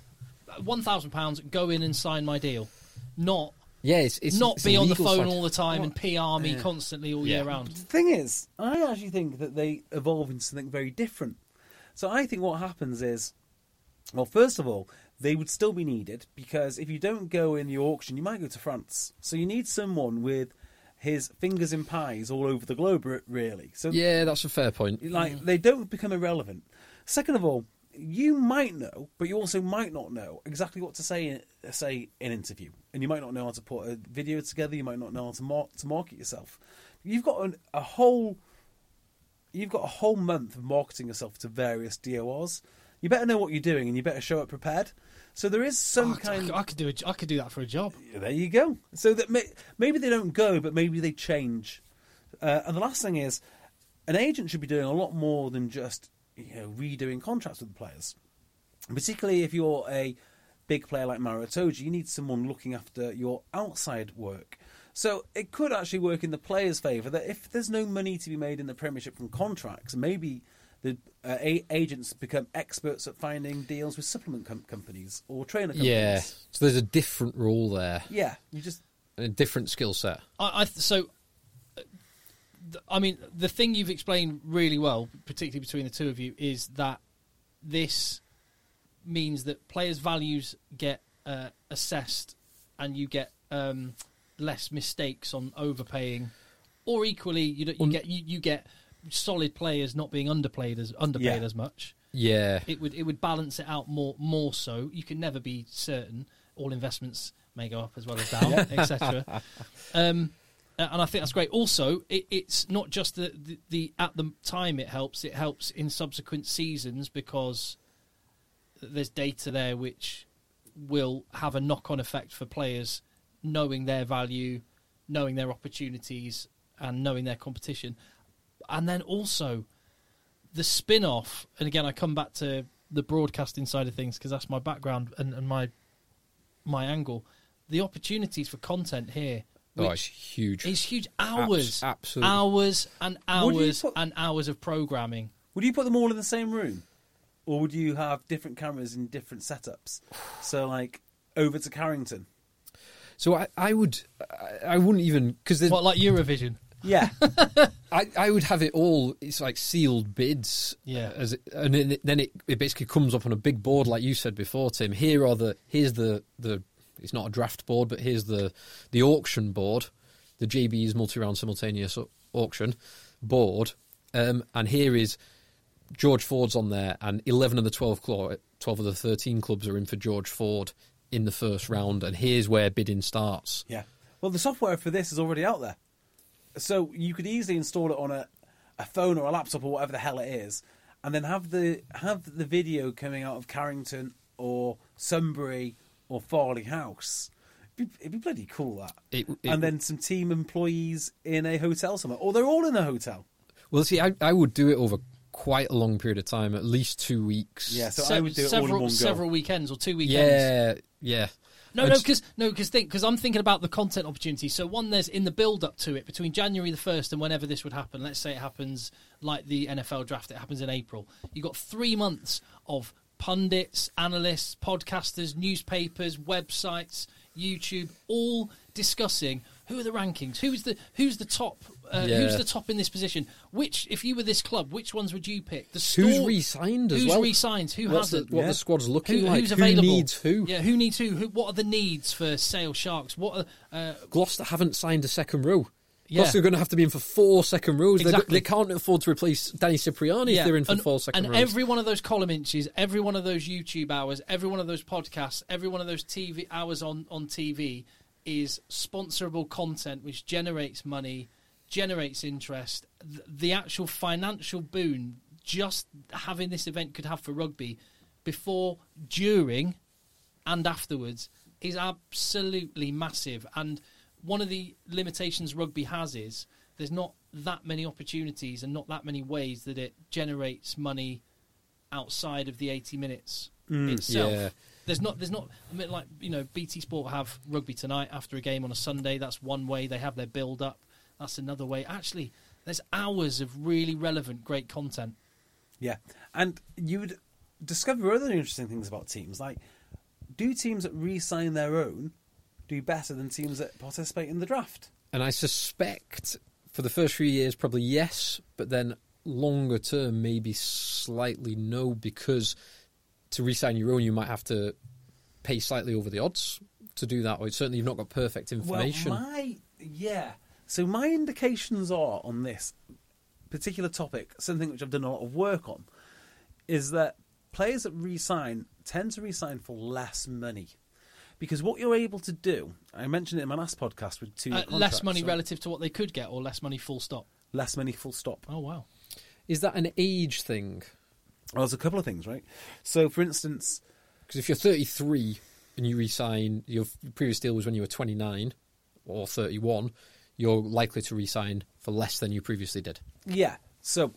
one thousand pounds. Go in and sign my deal, not yeah, it's, it's not it's be a on the legal phone side. all the time and P R me Yeah. constantly all Yeah. year round. The thing is, I actually think that they evolve into something very different. So I think what happens is, well, first of all, they would still be needed, because if you don't go in the auction, you might go to France. So you need someone with his fingers in pies all over the globe, re- really. So Yeah, that's a fair point. like they don't become irrelevant. Second of all, you might know, but you also might not know exactly what to say in, say in an interview, and you might not know how to put a video together. You might not know how to mar- to market yourself. You've got an, a whole, you've got a whole month of marketing yourself to various D O Rs. You better know what you're doing, and you better show up prepared. So there is some Oh, I, kind. I could do a, I could do that for a job. There you go. So that may, maybe they don't go, but maybe they change. Uh, and the last thing is, an agent should be doing a lot more than just you know redoing contracts with the players. Particularly if you're a big player like Maro Itoje, you need someone looking after your outside work. So it could actually work in the players' favour that if there's no money to be made in the Premiership from contracts, maybe the uh, a- agents become experts at finding deals with supplement com- companies or trainer companies. Yeah, so there's a different role there, Yeah, you just a different skill set. I, I th- so. uh, th- I mean, the thing you've explained really well, particularly between the two of you, is that this means that players' values get uh, assessed, and you get um, less mistakes on overpaying, or equally, you, don't- you Un- get you, you get solid players not being underplayed as underpaid Yeah. as much. Yeah, It would it would balance it out more more so. You can never be certain. All investments may go up as well as down, et cetera. Um, uh, and I think that's great. Also, it, it's not just the, the the at the time it helps. It helps in subsequent seasons because there's data there which will have a knock-on effect for players knowing their value, knowing their opportunities, and knowing their competition. And then also the spin-off, and again I come back to the broadcasting side of things, because that's my background and, and my my angle. The opportunities for content here, Oh, it's huge. It's huge. Hours, Abs- absolutely. hours and hours put- and hours of programming. Would you put them all in the same room? Or would you have different cameras in different setups? So, like, over to Carrington. So I, I would, I, I wouldn't even because What, like Eurovision? Yeah. I, I would have it all. It's like sealed bids. Yeah. As it, and then it, then it, it basically comes up on a big board, like you said before, Tim. Here are the here's the the. It's not a draft board, but here's the the auction board, the J B's multi-round simultaneous au- auction board, um, and here is George Ford's on there, and eleven of the twelve, cl- twelve of the thirteen clubs are in for George Ford in the first round, and here's where bidding starts. Yeah. Well, the software for this is already out there. So you could easily install it on a, a phone or a laptop or whatever the hell it is, and then have the have the video coming out of Carrington or Sunbury or Farley House. It'd be, it'd be bloody cool, that. It- it- and then some team employees in a hotel somewhere. Or they're all in a hotel. Well, see, I, I would do it over quite a long period of time, at least two weeks. Yeah, so Se- I would do it several all in one go. several weekends or two weekends. yeah, yeah. No, I'd no, s- because no, because think because I'm thinking about the content opportunities. So one, there's in the build up to it between January the first and whenever this would happen. Let's say it happens like the N F L draft. It happens in April. You got three months of pundits, analysts, podcasters, newspapers, websites, YouTube, all discussing who are the rankings, who's the who's the top, uh, Yeah. who's the top in this position. Which, if you were this club, which ones would you pick? The Who's store- re-signed as who's well? re-signed? Who What's the, hasn't? what Yeah. the squad's looking Who, like? who's who available? needs who? Yeah, who needs who? who what are the needs for Sale Sharks? What are uh, Gloucester haven't signed a second row. Yeah. Gloucester are going to have to be in for four second rows. They're- Exactly. They can't afford to replace Danny Cipriani if they're in for and, four second and rows. every one of those column inches, every one of those YouTube hours, every one of those podcasts, every one of those T V hours on, on T V is sponsorable content which generates money, generates interest. The, the actual financial boon just having this event could have for rugby before, during, and afterwards is absolutely massive. And one of the limitations rugby has is there's not that many opportunities and not that many ways that it generates money outside of the eighty minutes itself. yeah. There's not, there's not, I mean, like, you know, B T Sport have rugby tonight after a game on a Sunday. That's one way. They have their build up. That's another way. Actually, there's hours of really relevant, great content. Yeah. And you would discover other interesting things about teams. Like, do teams that re-sign their own do better than teams that participate in the draft? And I suspect for the first few years, probably yes, but then longer term, maybe slightly no, because to re-sign your own, you might have to pay slightly over the odds to do that, or certainly you've not got perfect information. Well, my yeah. So my indications are on this particular topic, something which I've done a lot of work on, is that players that re-sign tend to re-sign for less money. Because what you're able to do, I mentioned it in my last podcast with two Uh, less money relative to what they could get, or less money full stop. less money full stop. Oh, wow. Is that an age thing? Well, there's a couple of things, right? So, for instance, Because if you're thirty-three and you re-sign, your previous deal was when you were twenty-nine or thirty-one, you're likely to re-sign for less than you previously did. yeah. So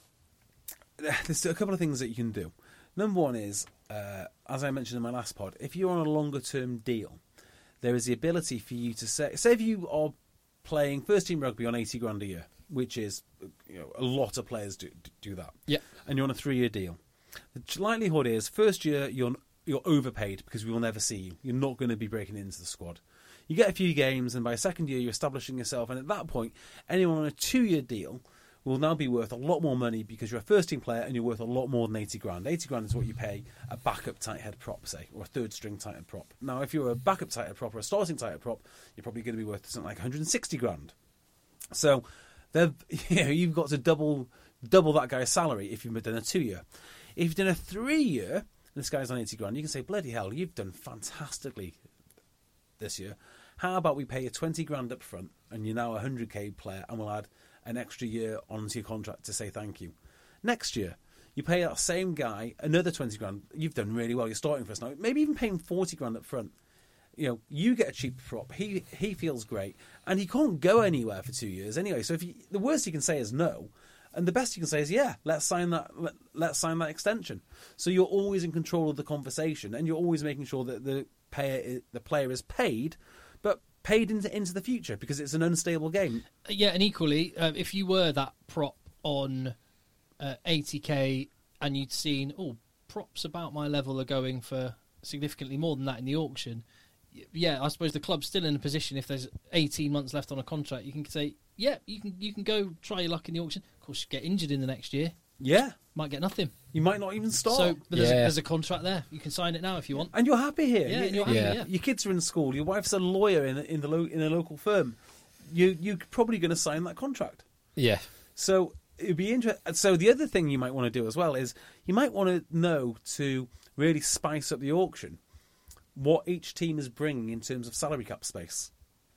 there's a couple of things that you can do. Number one is, uh, as I mentioned in my last pod, if you're on a longer term deal, there is the ability for you to say, say if you are playing first team rugby on eighty grand a year, which is, you know, a lot of players do do that. Yeah. And you're on a three year deal. The likelihood is first year you're you're overpaid because we will never see you. You're not going to be breaking into the squad. You get a few games, and by second year you're establishing yourself. And at that point, anyone on a two year deal will now be worth a lot more money because you're a first team player and you're worth a lot more than eighty grand. eighty grand is what you pay a backup tight head prop, say, or a third string tight head prop. Now, if you're a backup tight head prop or a starting tight head prop, you're probably going to be worth something like one hundred sixty grand. So, they've- you know, you've got to double double that guy's salary if you've done a two year. If you've done a three year, this guy's on eighty grand, you can say, bloody hell, you've done fantastically this year. How about we pay you twenty grand up front and you're now a one hundred k player, and we'll add an extra year onto your contract to say thank you. Next year, you pay that same guy another twenty grand. You've done really well. You're starting for us now. Maybe even paying forty grand up front. You know, you get a cheaper prop. He he feels great, and he can't go anywhere for two years anyway. So if you, the worst you can say is no, And the best you can say is, yeah, let's sign that. Let, let's sign that extension. So you're always in control of the conversation, and you're always making sure that the payer, the player is paid, but paid into into the future because it's an unstable game. Yeah, and equally, uh, if you were that prop on uh, eighty k and you'd seen, oh, props about my level are going for significantly more than that in the auction. Yeah, I suppose the club's still in a position, if there's eighteen months left on a contract, you can say, yeah, you can you can go try your luck in the auction. Of course, you get injured in the next year. Yeah. Might get nothing. You might not even start. So, but there's, Yeah. a, there's a contract there. You can sign it now if you want. And you're happy here. Yeah, You- and you're happy, Yeah. yeah. Your kids are in school. Your wife's a lawyer in a, in the lo- in a local firm. You you're probably going to sign that contract. Yeah. So it'd be interesting. So the other thing you might want to do as well is you might want to know to really spice up the auction what each team is bringing in terms of salary cap space.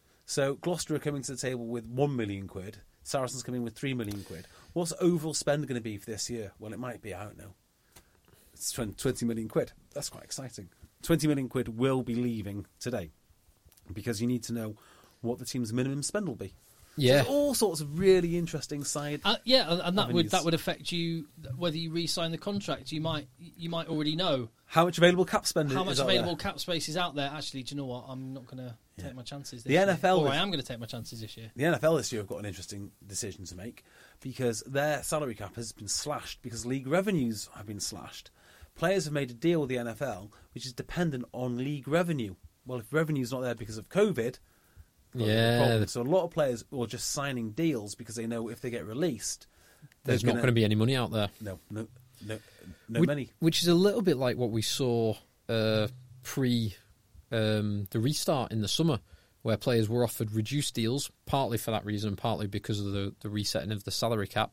So Gloucester are coming to the table with one million quid. Saracens coming with three million quid. What's overall spend going to be for this year? Well, it might be, I don't know, it's twenty million quid. That's quite exciting. twenty million quid will be leaving today because you need to know what the team's minimum spend will be. Yeah. So all sorts of really interesting side. Uh, yeah, and, and that would avenues. that would affect you whether you re-sign the contract. You might you might already know How much available cap spend how is much out available there? cap space is out there. Actually, do you know what? I'm not going to take my chances. This The year. N F L or was- I am going to take my chances this year. The N F L this year have got an interesting decision to make because their salary cap has been slashed because league revenues have been slashed. Players have made a deal with the N F L which is dependent on league revenue. Well, if revenue's not there because of COVID, got a Yeah. problem. So a lot of players are just signing deals because they know if they get released, There's not going to be any money out there. no, no, no, no which, money. Which is a little bit like what we saw uh, pre um, the restart in the summer, where players were offered reduced deals, partly for that reason, partly because of the, the resetting of the salary cap.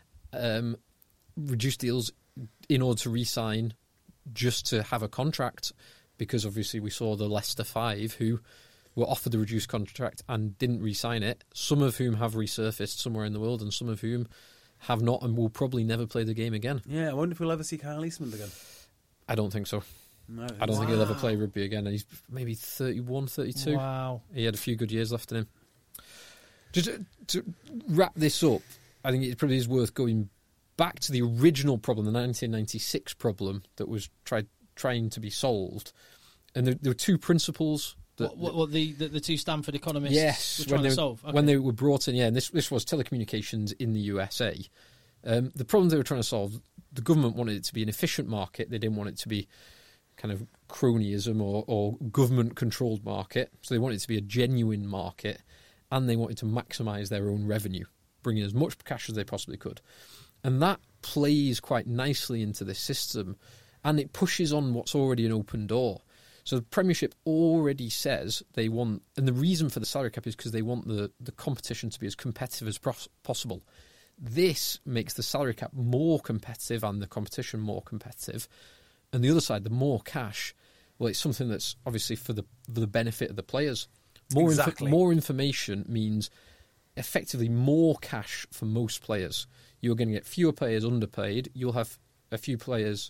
Um, reduced deals in order to re-sign just to have a contract, because obviously we saw the Leicester Five who were offered the reduced contract and didn't re-sign it, some of whom have resurfaced somewhere in the world and some of whom have not and will probably never play the game again. Yeah, I wonder if we'll ever see Kyle Eastman again. I don't think so. No, I don't think he'll ever play rugby again. And he's maybe thirty-one, thirty-two. Wow. He had a few good years left in him. Just to, to wrap this up, I think it probably is worth going back to the original problem, the nineteen ninety-six problem that was tried trying to be solved. And there, there were two principles. That, What, what, what the, the the two Stanford economists yes, were trying when to they, solve? Okay. when they were brought in, yeah, and this this was telecommunications in the U S A. Um, the problem they were trying to solve, the government wanted it to be an efficient market. They didn't want it to be kind of cronyism or, or government-controlled market. So they wanted it to be a genuine market, and they wanted to maximise their own revenue, bring in as much cash as they possibly could. And that plays quite nicely into this system, and it pushes on what's already an open door. So the Premiership already says they want, and the reason for the salary cap is because they want the, the competition to be as competitive as pros- possible. This makes the salary cap more competitive and the competition more competitive. And the other side, the more cash, well, it's something that's obviously for the for the benefit of the players. More Exactly. inf- more information means effectively more cash for most players. You're going to get fewer players underpaid. You'll have a few players,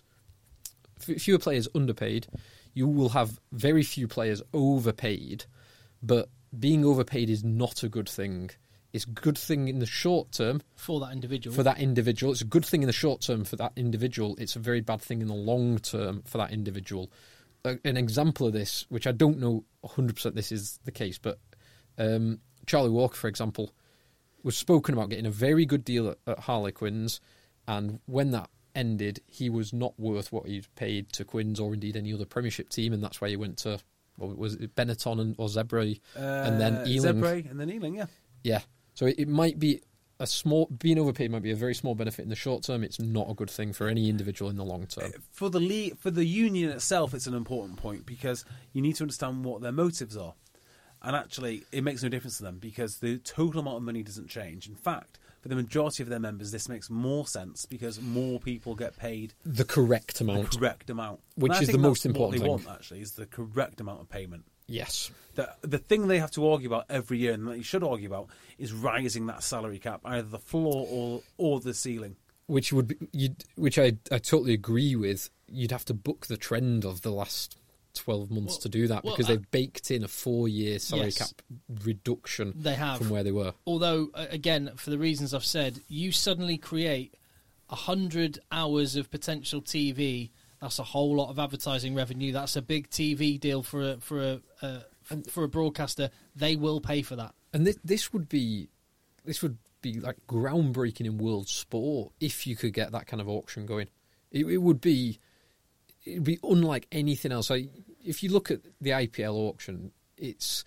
f- fewer players underpaid. You will have very few players overpaid, but being overpaid is not a good thing. It's a good thing in the short term for that individual. for that individual. It's a good thing in the short term for that individual. It's a very bad thing in the long term for that individual. Uh, an example of this, which I don't know one hundred percent this is the case, but um, Charlie Walker, for example, was spoken about getting a very good deal at, at Harlequins, and when that ended, he was not worth what he'd paid to Quins or indeed any other Premiership team, and that's why he went to, what was it, Benetton and, or Zebre, Uh, and then Ealing. Zebre and then Ealing, yeah. Yeah. So it, it might be a small, being overpaid might be a very small benefit in the short term. It's not a good thing for any individual in the long term. For the league, for the union itself, it's an important point because you need to understand what their motives are. And actually, it makes no difference to them because the total amount of money doesn't change. In fact, for the majority of their members, this makes more sense because more people get paid The correct the amount. correct amount. Which And I is think the most that's important what they thing. want, actually, is the correct amount of payment. Yes. The, the thing they have to argue about every year, and that you should argue about, is rising that salary cap, either the floor or or the ceiling. Which would be, you'd, which I I totally agree with. You'd have to book the trend of the last twelve months Well- to do that well, because I- they've baked in a four-year salary Yes. cap reduction They have. from where they were. Although, uh, again, for the reasons I've said, you suddenly create one hundred hours of potential T V. That's a whole lot of advertising revenue. That's a big T V deal for a, for a uh, for a broadcaster. They will pay for that. And this, this would be this would be like groundbreaking in world sport if you could get that kind of auction going. It, it would be it would be unlike anything else. Like, if you look at the I P L auction, it's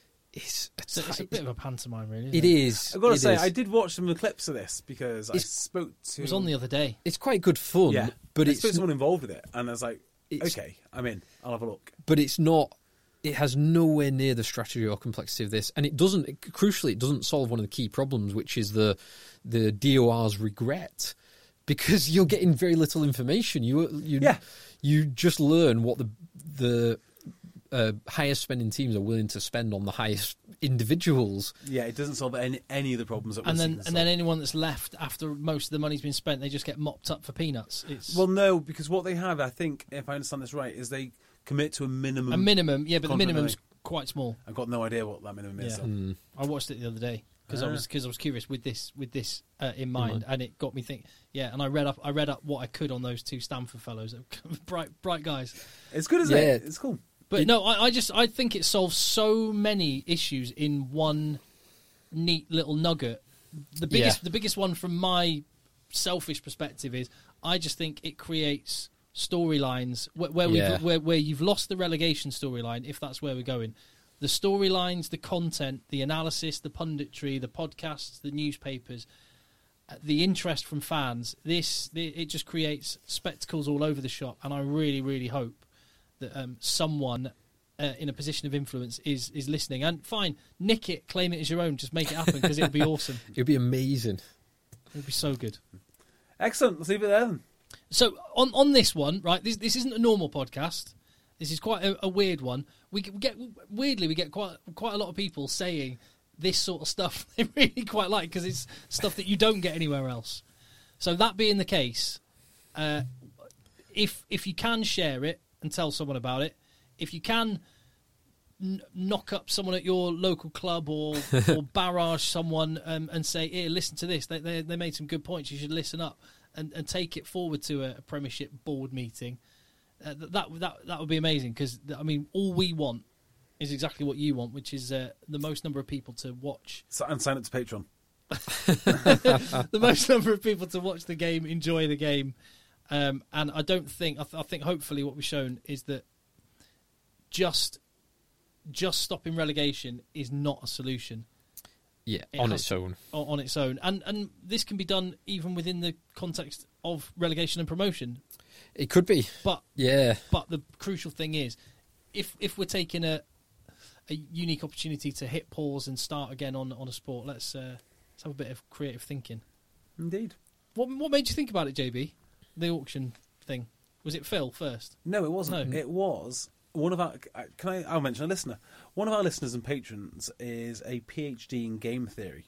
it's It's a, it's a bit of a pantomime, really. Isn't it is. I've got to it say, is. I did watch some of the clips of this because I It's- spoke to. It was on the other day. It's quite good fun, Yeah, but I it's spoke to someone involved with it, and I was like, It's- okay, I'm in. I'll have a look. but it's not. It has nowhere near the strategy or complexity of this, and it doesn't. It, crucially, it doesn't solve one of the key problems, which is the the D O R's regret, because you're getting very little information. You you Yeah. you just learn what the the uh, highest spending teams are willing to spend on the highest individuals. Yeah, it doesn't solve any any of the problems that we're And then seeing and then anyone that's left after most of the money's been spent, they just get mopped up for peanuts. It's Well, no, because what they have, I think, if I understand this right, is they commit to a minimum. a minimum, yeah, but the contract minimum's money. quite small. I've got no idea what that minimum is. Yeah. so- Hmm. I watched it the other day because I Ah. was because I was curious with this with this uh, in mind, mind. and it got me think. Yeah, and I read up I read up what I could on those two Stanford fellows, bright bright guys. It's good, isn't Yeah. it? It's cool. But no, I, I just I think it solves so many issues in one neat little nugget. The biggest Yeah. the biggest one from my selfish perspective is I just think it creates storylines where, where Yeah. we've where, where you've lost the relegation storyline, if that's where we're going. The storylines, the content, the analysis, the punditry, the podcasts, the newspapers, uh, the interest from fans. This the, it just creates spectacles all over the shop, and I really, really hope that um, someone uh, in a position of influence is is listening. And fine, nick it, claim it as your own, just make it happen because it'll be awesome. It'd be amazing. It'll be so good. Excellent. Let's leave it there then. So on on this one, right? This this isn't a normal podcast. This is quite a, a weird one. We get, we get weirdly we get quite quite a lot of people saying this sort of stuff they really quite like because it's stuff that you don't get anywhere else. So that being the case, uh, if if you can share it and tell someone about it, if you can n- knock up someone at your local club or or barrage someone um, and say, "Here, listen to this. They, they they made some good points. You should listen up." And, and take it forward to a, a Premiership board meeting. Uh, th- that that that would be amazing because I mean, all we want is exactly what you want, which is uh, the most number of people to watch, So, and sign up to Patreon. the most number of people to watch the game, enjoy the game, um, and I don't think I, th- I think hopefully what we've shown is that just just stopping relegation is not a solution. Yeah, It on has- its own. o- on its own, and and this can be done even within the context of relegation and promotion. It could be. But Yeah. but the crucial thing is, if if we're taking a a unique opportunity to hit pause and start again on on a sport, let's uh, let's have a bit of creative thinking. Indeed. What what made you think about it, J B? The auction thing, was it Phil first? No, it wasn't. No. It was one of our. Can I? I'll mention a listener. One of our listeners and patrons is a PhD in game theory,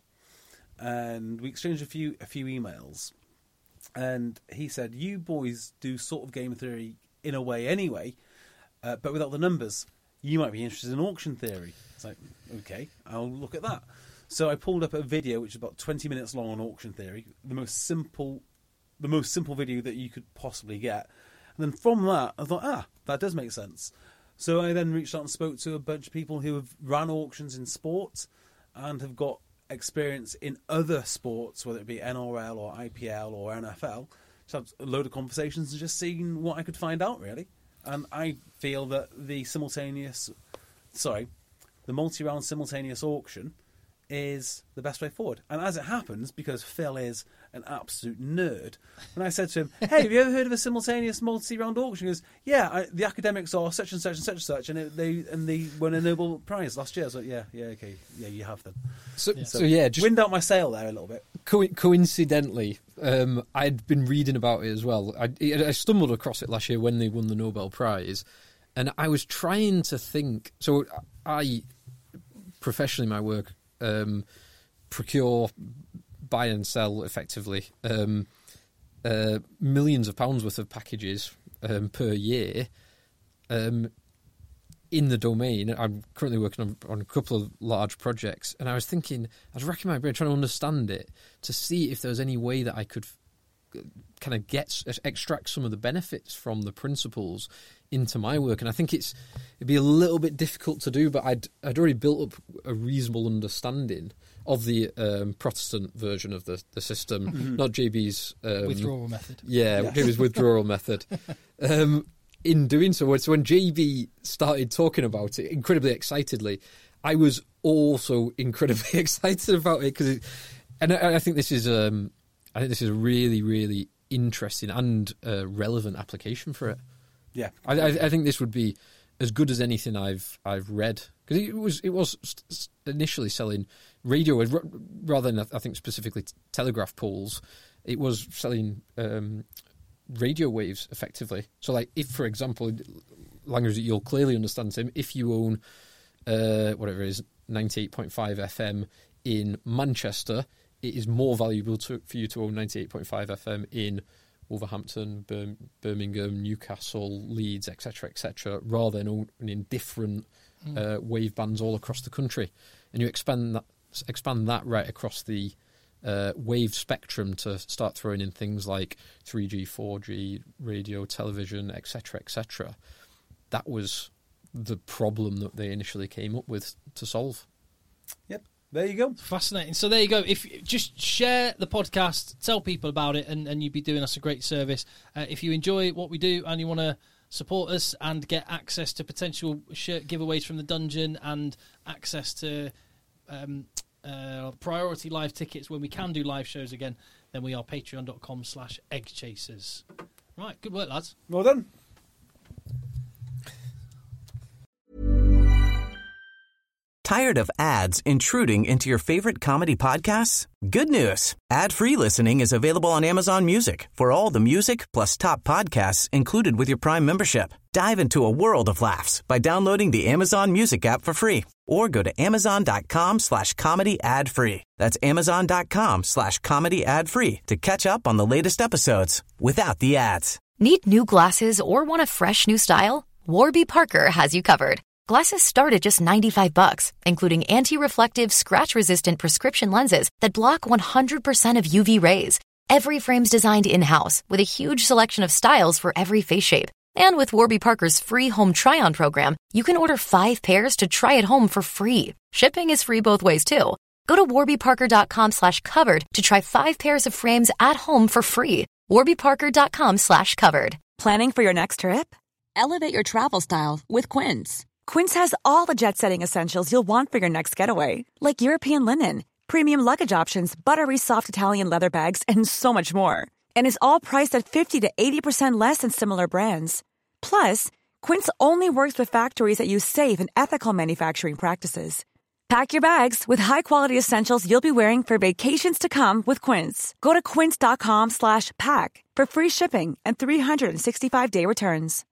and we exchanged a few a few emails. And he said, "You boys do sort of game theory in a way, anyway, uh, but without the numbers. You might be interested in auction theory." It's like, okay, I'll look at that. So I pulled up a video which is about twenty minutes long on auction theory, the most simple, the most simple video that you could possibly get. And then from that, I thought, ah, that does make sense. So I then reached out and spoke to a bunch of people who have ran auctions in sport and have got experience in other sports, whether it be N R L or I P L or N F L. Just had a load of conversations and just seeing what I could find out, really. And I feel that the simultaneous, sorry, the multi-round simultaneous auction is the best way forward. And as it happens, because Phil is an absolute nerd, when I said to him, "Hey, have you ever heard of a simultaneous multi-round auction?" He goes, "Yeah, I, the academics are such and such and such and such, and it, they and they won a Nobel Prize last year." I was like, "Yeah, yeah, okay, yeah, you have them." So yeah, so, yeah just wind out my sail there a little bit. Co- coincidentally, um, I'd been reading about it as well. I, I stumbled across it last year when they won the Nobel Prize, and I was trying to think. So I, professionally, my work, um, procure, buy and sell effectively um, uh, millions of pounds worth of packages um, per year. Um, in the domain. I'm currently working on, on a couple of large projects, and I was thinking, I was racking my brain trying to understand it to see if there was any way that I could kind of get extract some of the benefits from the principles into my work. And I think it's it'd be a little bit difficult to do, but I'd I'd already built up a reasonable understanding of the um, Protestant version of the, the system, mm-hmm. not J B's um, withdrawal method. Yeah, yes. J B's withdrawal method. Um, in doing so, so when J B started talking about it incredibly excitedly, I was also incredibly excited about it because, and I, I think this is um, I think this is a really really interesting and uh, relevant application for it. Yeah, I, I, I think this would be as good as anything I've I've read, because it was it was initially selling radio rather than I think specifically telegraph poles. It was selling um, radio waves effectively. So, like if, for example, language that you'll clearly understand, Tim, if you own uh, whatever it is, ninety-eight point five F M in Manchester, it is more valuable to, for you to own ninety-eight point five F M in Wolverhampton, Bir- Birmingham, Newcastle, Leeds, et cetera, et cetera, rather than owning different mm. uh, wave bands all across the country. And you expand that, expand that right across the uh, wave spectrum to start throwing in things like three G, four G, radio, television, et cetera, et cetera. That was the problem that they initially came up with to solve. Yep. There you go. Fascinating. So there you go. If just share the podcast, tell people about it, and, and you'd be doing us a great service. Uh, if you enjoy what we do and you want to support us and get access to potential shirt giveaways from the dungeon and access to um, uh, priority live tickets when we can do live shows again, then we are patreon.com slash egg chasers. Right. Good work, lads. Well done. Tired of ads intruding into your favorite comedy podcasts? Good news. Ad-free listening is available on Amazon Music for all the music plus top podcasts included with your Prime membership. Dive into a world of laughs by downloading the Amazon Music app for free or go to amazon.com slash comedy ad free. That's amazon.com slash comedy ad free to catch up on the latest episodes without the ads. Need new glasses or want a fresh new style? Warby Parker has you covered. Glasses start at just ninety-five bucks, including anti-reflective, scratch-resistant prescription lenses that block one hundred percent of U V rays. Every frame's designed in-house with a huge selection of styles for every face shape. And with Warby Parker's free home try-on program, you can order five pairs to try at home for free. Shipping is free both ways, too. Go to warbyparker.com slash covered to try five pairs of frames at home for free. warbyparker.com slash covered. Planning for your next trip? Elevate your travel style with Quince. Quince has all the jet-setting essentials you'll want for your next getaway, like European linen, premium luggage options, buttery soft Italian leather bags, and so much more. And is all priced at fifty to eighty percent less than similar brands. Plus, Quince only works with factories that use safe and ethical manufacturing practices. Pack your bags with high-quality essentials you'll be wearing for vacations to come with Quince. Go to quince.com slash pack for free shipping and three sixty-five day returns.